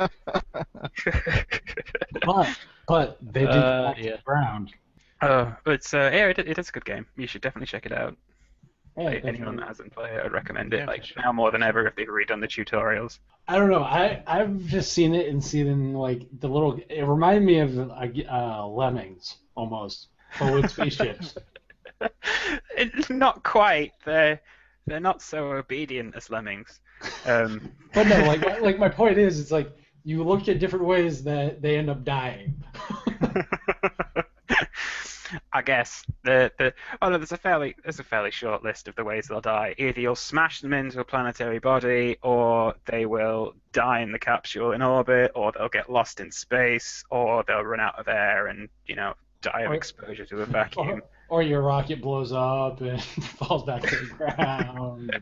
but they did get back to the ground. But it is a good game. You should definitely check it out. Yeah, anyone that hasn't played it, I'd recommend it. Yeah, sure. Now more than ever, if they've redone the tutorials. I don't know. I've just seen it and seen like the little. It reminded me of Lemmings almost, but with spaceships. It's not quite. They're not so obedient as Lemmings. But no, like my point is, it's like you look at different ways that they end up dying. I guess there's a fairly short list of the ways they'll die. Either you'll smash them into a planetary body, or they will die in the capsule in orbit, or they'll get lost in space, or they'll run out of air and die of exposure to a vacuum. Or your rocket blows up and falls back to the ground.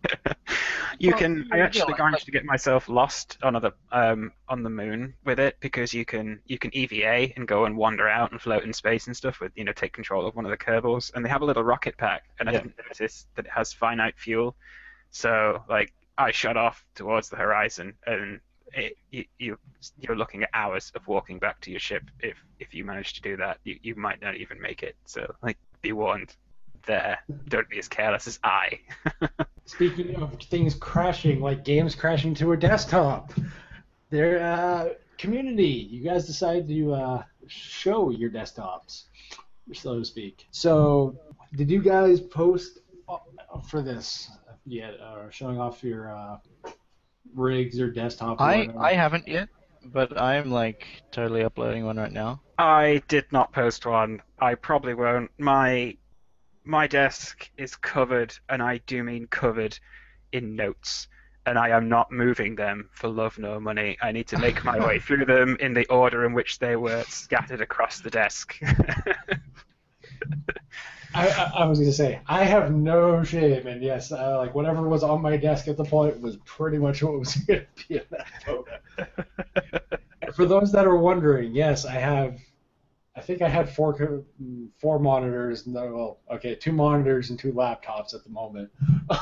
I actually managed to get myself lost on the moon with it, because you can EVA and go and wander out and float in space and stuff with take control of one of the Kerbals, and they have a little rocket pack, and I didn't notice that it has finite fuel, so like I shot off towards the horizon, and you're looking at hours of walking back to your ship. If you manage to do that, you might not even make it. So like, be warned there. Don't be as careless as I. Speaking of things crashing, like games crashing to a desktop, their community, you guys decided to show your desktops, so to speak. So, did you guys post for this yet, showing off your rigs or desktop? I haven't yet, but I'm like totally uploading one right now. I did not post one. I probably won't. My desk is covered, and I do mean covered, in notes, and I am not moving them for love nor money. I need to make my way through them in the order in which they were scattered across the desk. I was going to say, I have no shame, and yes, like whatever was on my desk at the point was pretty much what was going to be in that photo. And for those that are wondering, yes, I think I had four monitors. No, well, okay, 2 monitors and 2 laptops at the moment.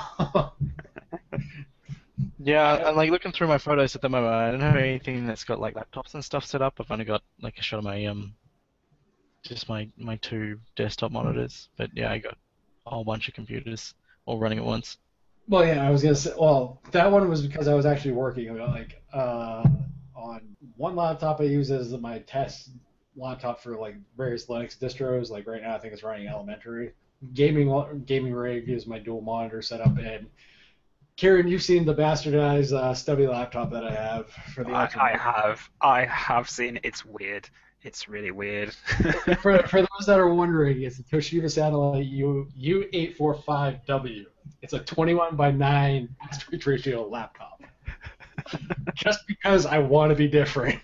Yeah, I'm like looking through my photos at the moment. I don't have anything that's got like laptops and stuff set up. I've only got like a shot of my just my 2 desktop monitors. But yeah, I got a whole bunch of computers all running at once. Well, yeah, I was gonna say. Well, that one was because I was actually working. Like on one laptop, I use as my test laptop for like various Linux distros. Like right now, I think it's running Elementary. Gaming rig is my dual monitor setup, and Kieran, you've seen the bastardized stubby laptop that I have for the. I have seen. It's weird. It's really weird. for those that are wondering, it's a Toshiba Satellite U845W. It's a 21:9 aspect ratio laptop. Just because I want to be different.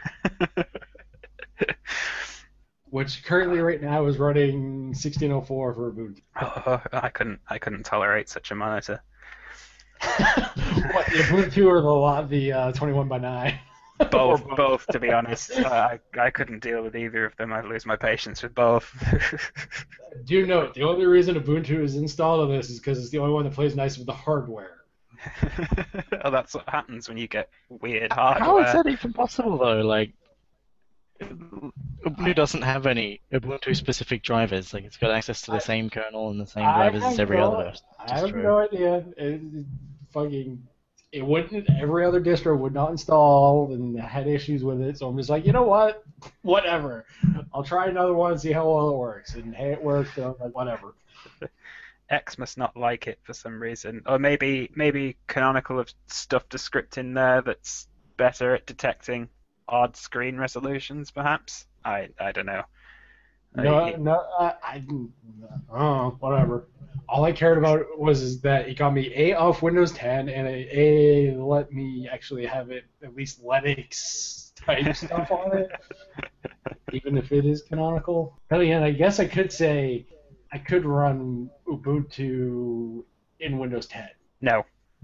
Which currently right now is running 1604 for Ubuntu. Oh, I couldn't tolerate such a monitor. What, the Ubuntu or the 21:9? Both, to be honest. I couldn't deal with either of them. I'd lose my patience with both. Do note, the only reason Ubuntu is installed on this is because it's the only one that plays nice with the hardware. Oh, that's what happens when you get weird hardware. How is that even possible though? Like, Ubuntu doesn't have any Ubuntu-specific drivers. Like, it's got access to the same kernel and the same drivers as every other distro. I have no idea. It wouldn't. Every other distro would not install, and had issues with it. So I'm just like, you know what? Whatever. I'll try another one and see how well it works. And hey, it worked. So I'm like, whatever. X must not like it for some reason, or maybe Canonical have stuffed a script in there that's better at detecting odd screen resolutions, perhaps. I don't know. Whatever. All I cared about was that it got me A, off Windows 10, and A, let me actually have it at least Linux type stuff on it, even if it is Canonical. But again, I guess I could say I could run Ubuntu in Windows 10. No.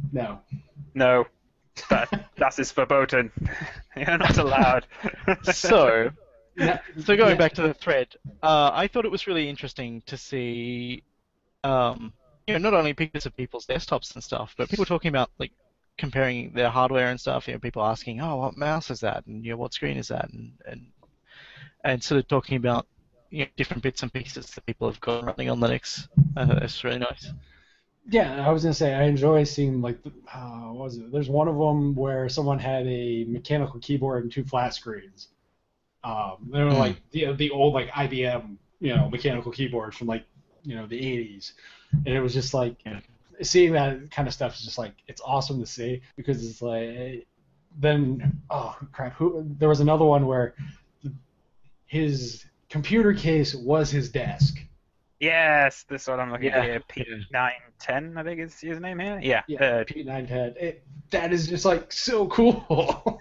That is verboten. You're not allowed. So going back to the thread, I thought it was really interesting to see, not only pictures of people's desktops and stuff, but people talking about like comparing their hardware and stuff. People asking, "Oh, what mouse is that?" and what screen is that? And sort of talking about different bits and pieces that people have got running on Linux. It's really nice. Yeah, I was gonna say I enjoy seeing like what was it? There's one of them where someone had a mechanical keyboard and 2 flat screens. They were like the old like IBM mechanical keyboards from like the 80s, and it was just like seeing that kind of stuff is just like it's awesome to see, because it's like then oh crap, there was another one where his computer case was his desk. Yes, this one I'm looking at Yeah, here. P910, I think is his name here. Yeah. Yeah, P910. That is just like so cool.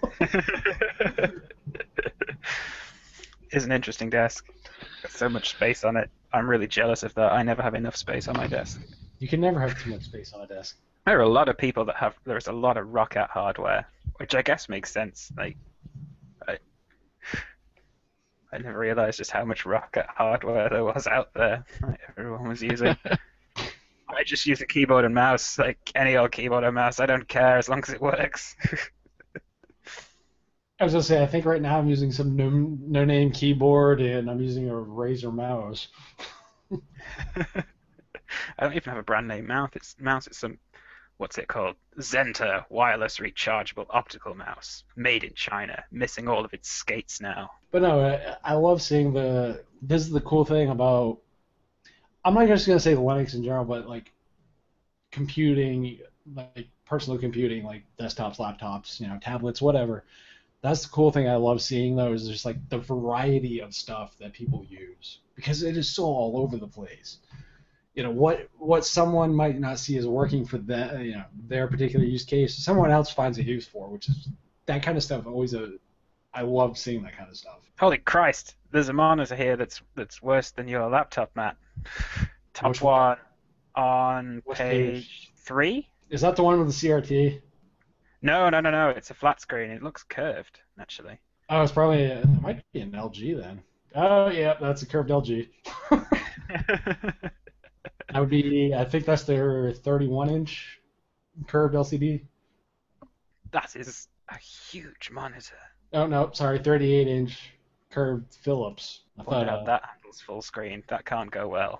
It's an interesting desk. Got so much space on it. I'm really jealous of that. I never have enough space on my desk. You can never have too much space on a desk. There are a lot of people that have. There's a lot of Roccat hardware, which I guess makes sense. Like, I never realized just how much Roccat hardware there was out there. Like, everyone was using. I just use a keyboard and mouse, like any old keyboard and mouse. I don't care as long as it works. I was gonna say, I think right now I'm using some no-name keyboard and I'm using a Razer mouse. I don't even have a brand name mouse. It's some, what's it called? Zenta wireless rechargeable optical mouse, made in China, missing all of its skates now. But no, I love seeing this is the cool thing about, I'm not just gonna say Linux in general, but like computing, like personal computing, like desktops, laptops, tablets, whatever. That's the cool thing I love seeing, though, is just like the variety of stuff that people use, because it is so all over the place. What someone might not see as working for their particular use case, someone else finds a use for, which is that kind of stuff. I love seeing that kind of stuff. Holy Christ! There's a monitor here that's worse than your laptop, Matt. Top one on page 3. Is that the one with the CRT? No. It's a flat screen. It looks curved, actually. Oh, it might be an LG then. Oh, yeah, that's a curved LG. That would be, I think that's their 31-inch curved LCD. That is a huge monitor. Oh, no, sorry, 38-inch curved Philips. That handles full screen. That can't go well.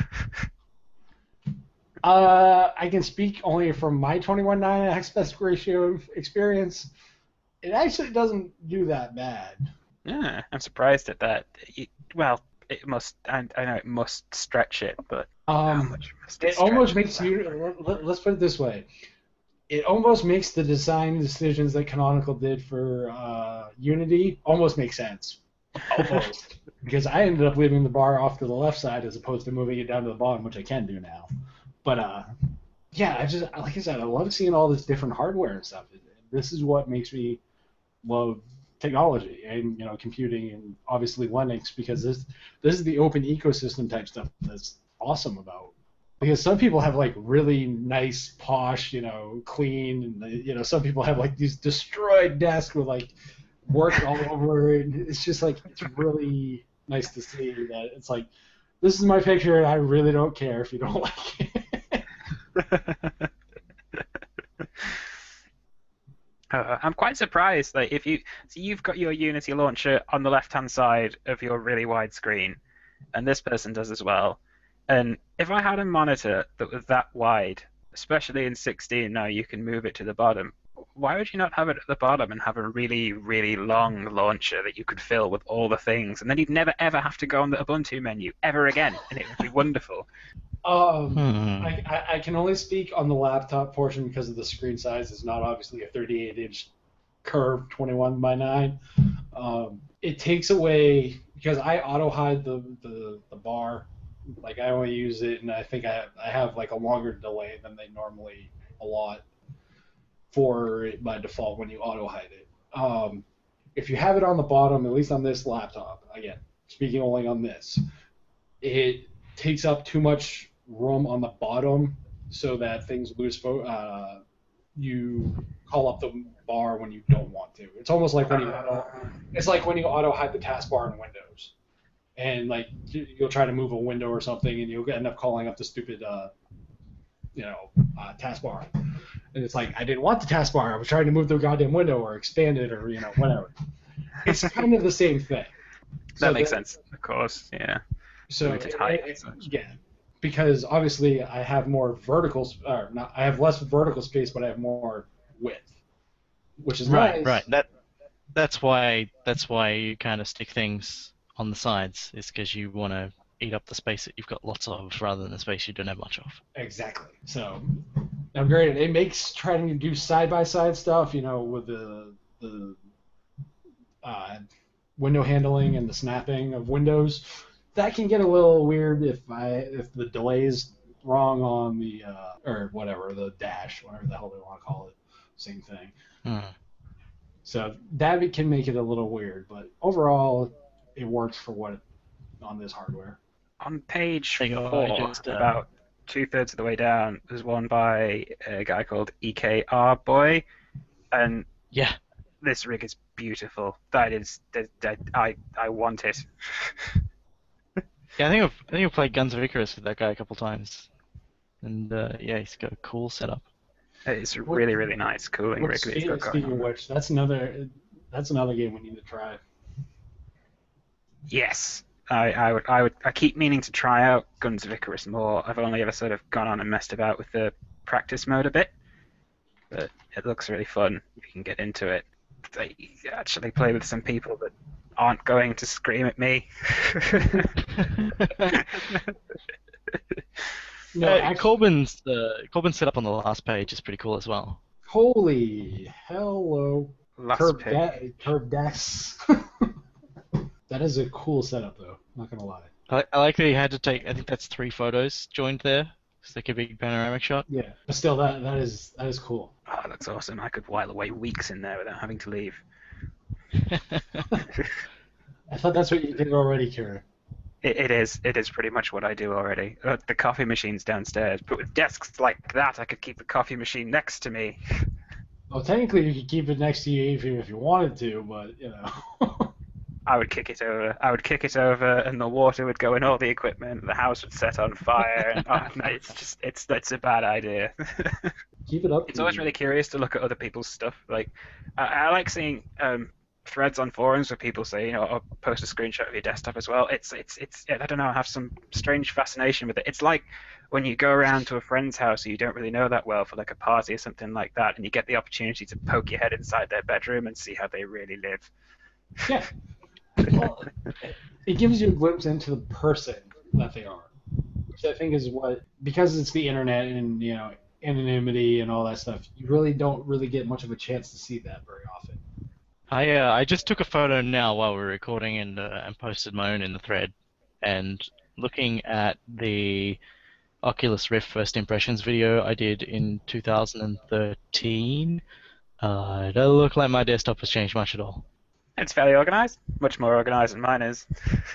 I can speak only from my 21:9 aspect ratio experience. It actually doesn't do that bad. Yeah, I'm surprised at that. It must. I know it must stretch it, but how much must it almost makes you. Let's put it this way. It almost makes the design decisions that Canonical did for Unity almost make sense. Almost. Because I ended up leaving the bar off to the left side as opposed to moving it down to the bottom, which I can do now. But yeah, like I said, I love seeing all this different hardware and stuff. This is what makes me love technology and computing and obviously Linux, because this is the open ecosystem type stuff that's awesome about. Because some people have like really nice, posh, clean, and some people have like these destroyed desks with like work all over it. It's just like, it's really nice to see that it's like, this is my picture and I really don't care if you don't like it. I'm quite surprised. Like, you've got your Unity launcher on the left-hand side of your really wide screen, and this person does as well. And if I had a monitor that was that wide, especially in 16, now you can move it to the bottom. Why would you not have it at the bottom and have a really, really long launcher that you could fill with all the things, and then you'd never ever have to go on the Ubuntu menu ever again, and it would be wonderful. I can only speak on the laptop portion because of the screen size. It's not obviously a 38-inch curved 21:9. It takes away, because I auto hide the bar. Like, I only use it, and I think I have like a longer delay than they normally allot for it by default when you auto hide it. If you have it on the bottom, at least on this laptop, again, speaking only on this, it takes up too much room on the bottom so that things lose you call up the bar when you don't want to. It's almost like when you auto hide the taskbar in Windows, and like you'll try to move a window or something, and you'll end up calling up the stupid taskbar, and it's like, I didn't want the taskbar. I was trying to move the goddamn window or expand it or whatever. It's kind of the same thing. That makes sense, of course. Yeah. So yeah, because obviously I have more I have less vertical space, but I have more width, which is nice. Right. That's why you kind of stick things on the sides, is because you want to eat up the space that you've got lots of rather than the space you don't have much of. Exactly. So, now granted, it makes trying to do side by side stuff, with the window handling and the snapping of windows. That can get a little weird if the delay is wrong on the or whatever, the dash, whatever the hell they want to call it, same thing. So that can make it a little weird, but overall it works for what on this hardware. On page Hang on, 4, I just, about 2/3 of the way down, there's one by a guy called EKR Boy, and Yeah. this rig is beautiful. I want it. Yeah, I think I've played Guns of Icarus with that guy a couple times, and yeah, he's got a cool setup. It's a really, really nice cooling rig that he's got going Speaking of on. which, that's another game we need to try. Yes, I keep meaning to try out Guns of Icarus more. I've only ever sort of gone on and messed about with the practice mode a bit, but it looks really fun if you can get into it. I actually play with some people that aren't going to scream at me. No, Corbin's setup on the last page is pretty cool as well. holy hello, Last page. Curb Dax. That is a cool setup, though. Not gonna lie. I like that he had to take. I think that's 3 photos joined there. It's like a big panoramic shot. Yeah, but still, that is cool. Oh, that's awesome. I could while away weeks in there without having to leave. I thought that's what you did already, Kira. It is pretty much what I do already. The coffee machine's downstairs, but with desks like that, I could keep the coffee machine next to me. Well, technically, you could keep it next to you if you wanted to, but you know. I would kick it over, and the water would go in all the equipment. The house would set on fire, and no, it's a bad idea. Keep it up. It's always really curious to look at other people's stuff. Like, I like seeing threads on forums where people say, or post a screenshot of your desktop as well. It's I don't know, I have some strange fascination with it. It's like when you go around to a friend's house who you don't really know that well for like a party or something like that, and you get the opportunity to poke your head inside their bedroom and see how they really live. Yeah. Well, it gives you a glimpse into the person that they are, which I think is what, because it's the internet and anonymity and all that stuff, you really don't really get much of a chance to see that very often. I just took a photo now while we were recording and posted my own in the thread. And looking at the Oculus Rift first impressions video I did in 2013, it doesn't look like my desktop has changed much at all. It's fairly organized, much more organized than mine is.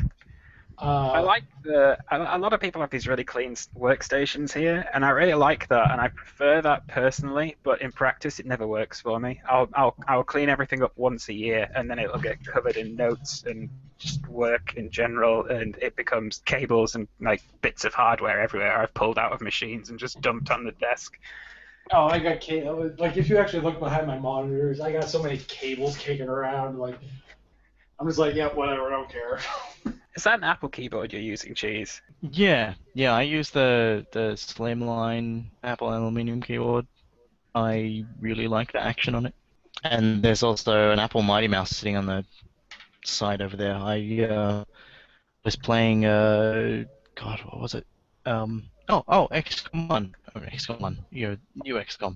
I like a lot of people have these really clean workstations here, and I really like that, and I prefer that personally. But in practice, it never works for me. I'll clean everything up once a year, and then it'll get covered in notes and just work in general, and it becomes cables and like bits of hardware everywhere I've pulled out of machines and just dumped on the desk. Oh, I got like if you actually look behind my monitors, I got so many cables kicking around. Like I'm just like, yeah, whatever, I don't care. Is that an Apple keyboard you're using, Cheese? Yeah, I use the Slimline Apple Aluminium keyboard. I really like the action on it. And there's also an Apple Mighty Mouse sitting on the side over there. I was playing, God, what was it? XCOM 1. XCOM 1, new XCOM.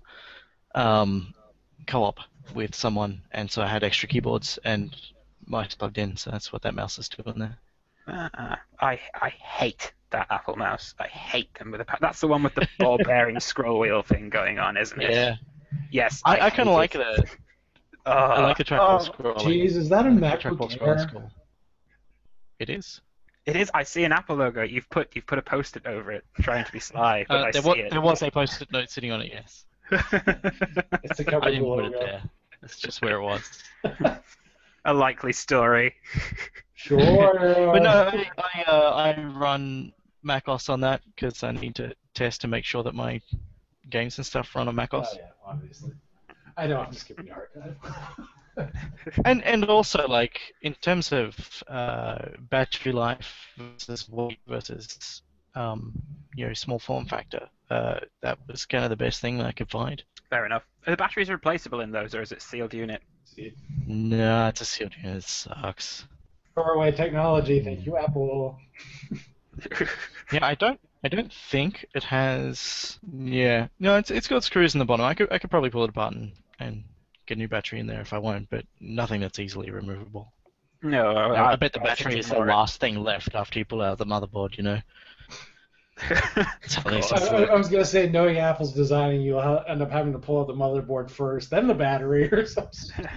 Co-op with someone, and so I had extra keyboards and mice plugged in, so that's what that mouse is doing there. I hate that Apple mouse. I hate them with that's the one with the ball bearing scroll wheel thing going on, isn't it? Yeah. Yes. I kind of like that. I like the trackball scroll. Jeez, is that a MacBook Air? Scroll. It is. It is. I see an Apple logo. You've put a post-it over it, trying to be sly, but there was a post-it note sitting on it. Yes. It's a I didn't put it there. That's just where it was. A likely story. Sure. But no, I run macOS on that because I need to test to make sure that my games and stuff run on macOS. Oh, yeah, obviously. I know, I'm just giving you a hard time. And also, like, in terms of battery life versus weight versus small form factor, that was kind of the best thing that I could find. Fair enough. Are the batteries replaceable in those, or is it sealed unit? No, it's a sealed unit. It sucks. Faraway technology, thank you, Apple. Yeah, I don't think it has. Yeah, no, it's got screws in the bottom. I could probably pull it apart and get a new battery in there if I want, but nothing that's easily removable. No, I bet the I was battery thinking is the more- last thing left after you pull out the motherboard, you know? That's how these Of things course. work. I was gonna say, knowing Apple's designing, you'll end up having to pull out the motherboard first, then the battery or something.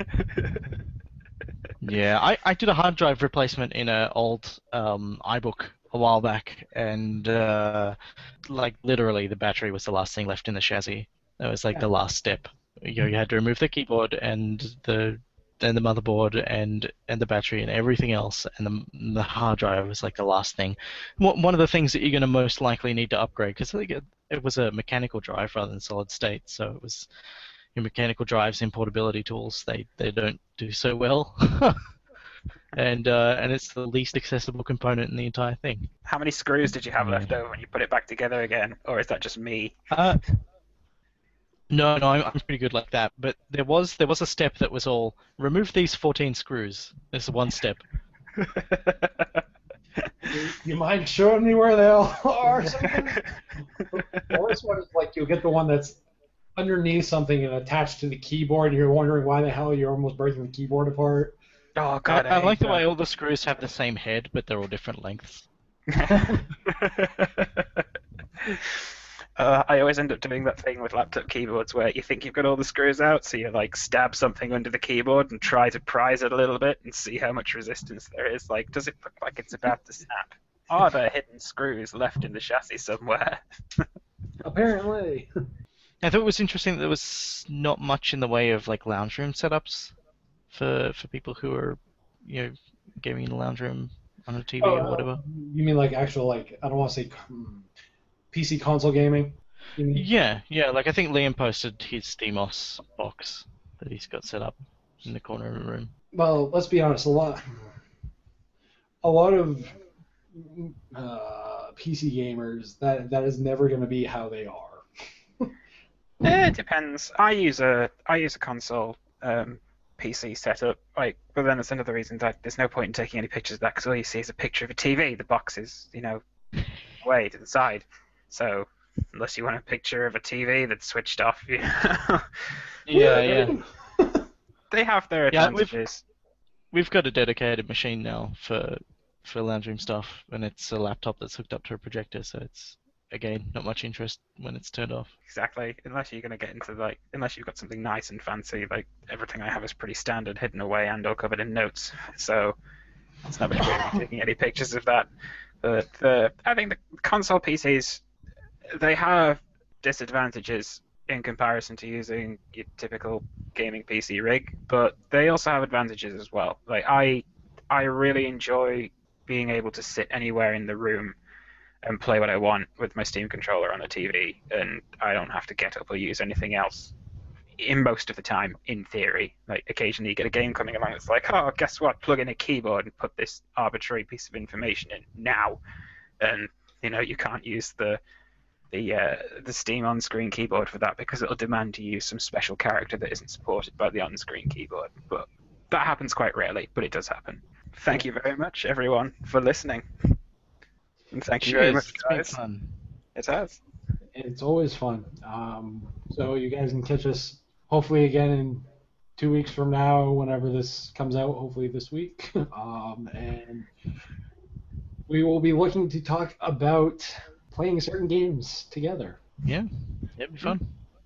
Yeah, I did a hard drive replacement in an old iBook a while back, and like literally the battery was the last thing left in the chassis. That was like the last step. You had to remove the keyboard and the motherboard and the battery and everything else, and the hard drive was like the last thing. One of the things that you're going to most likely need to upgrade, because I think it was a mechanical drive rather than solid state, so it was your mechanical drives in portability tools, they don't do so well. And it's the least accessible component in the entire thing. How many screws did you have Yeah. left over when you put it back together again, or is that just me? No, I'm pretty good like that. But there was a step that was all remove these 14 screws. There's one step. You mind showing me where they all are? Or something? The worst one is like you'll get the one that's underneath something and attached to the keyboard, and you're wondering why the hell you're almost breaking the keyboard apart. Oh god, I like hate the way all the screws have the same head, but they're all different lengths. I always end up doing that thing with laptop keyboards where you think you've got all the screws out, so you like stab something under the keyboard and try to prise it a little bit and see how much resistance there is. Like, does it look like it's about to snap? Are there hidden screws left in the chassis somewhere? Apparently. I thought it was interesting that there was not much in the way of like lounge room setups for people who are, gaming in a lounge room on a TV or whatever. You mean like actual, like, I don't want to say PC console gaming? You mean? Yeah. Like I think Liam posted his SteamOS box that he's got set up in the corner of the room. Well, let's be honest. A lot of PC gamers, that is never going to be how they are. It depends. I use a console PC setup, but then there's another reason that there's no point in taking any pictures of that because all you see is a picture of a TV. The box is, way to the side. So unless you want a picture of a TV that's switched off, Yeah. they have their advantages. We've got a dedicated machine now for lounge room stuff, and it's a laptop that's hooked up to a projector, so it's, again, not much interest when it's turned off. Exactly. Unless you're going to get into, unless you've got something nice and fancy, everything I have is pretty standard, hidden away and or covered in notes. So it's not much point in taking any pictures of that. But I think the console PCs, they have disadvantages in comparison to using your typical gaming PC rig, but they also have advantages as well. I really enjoy being able to sit anywhere in the room and play what I want with my Steam controller on a TV, and I don't have to get up or use anything else in most of the time, in theory. Occasionally you get a game coming along that's like, oh, guess what, plug in a keyboard and put this arbitrary piece of information in now, and you can't use the Steam on-screen keyboard for that because it'll demand you use some special character that isn't supported by the on-screen keyboard. But that happens quite rarely, but it does happen. Thank you very much, everyone, for listening. And thank you very much, guys. It's been fun. It has. It's always fun. So you guys can catch us hopefully again in 2 weeks from now, whenever this comes out, hopefully this week. And we will be looking to talk about playing certain games together. Yeah, it'd be fun.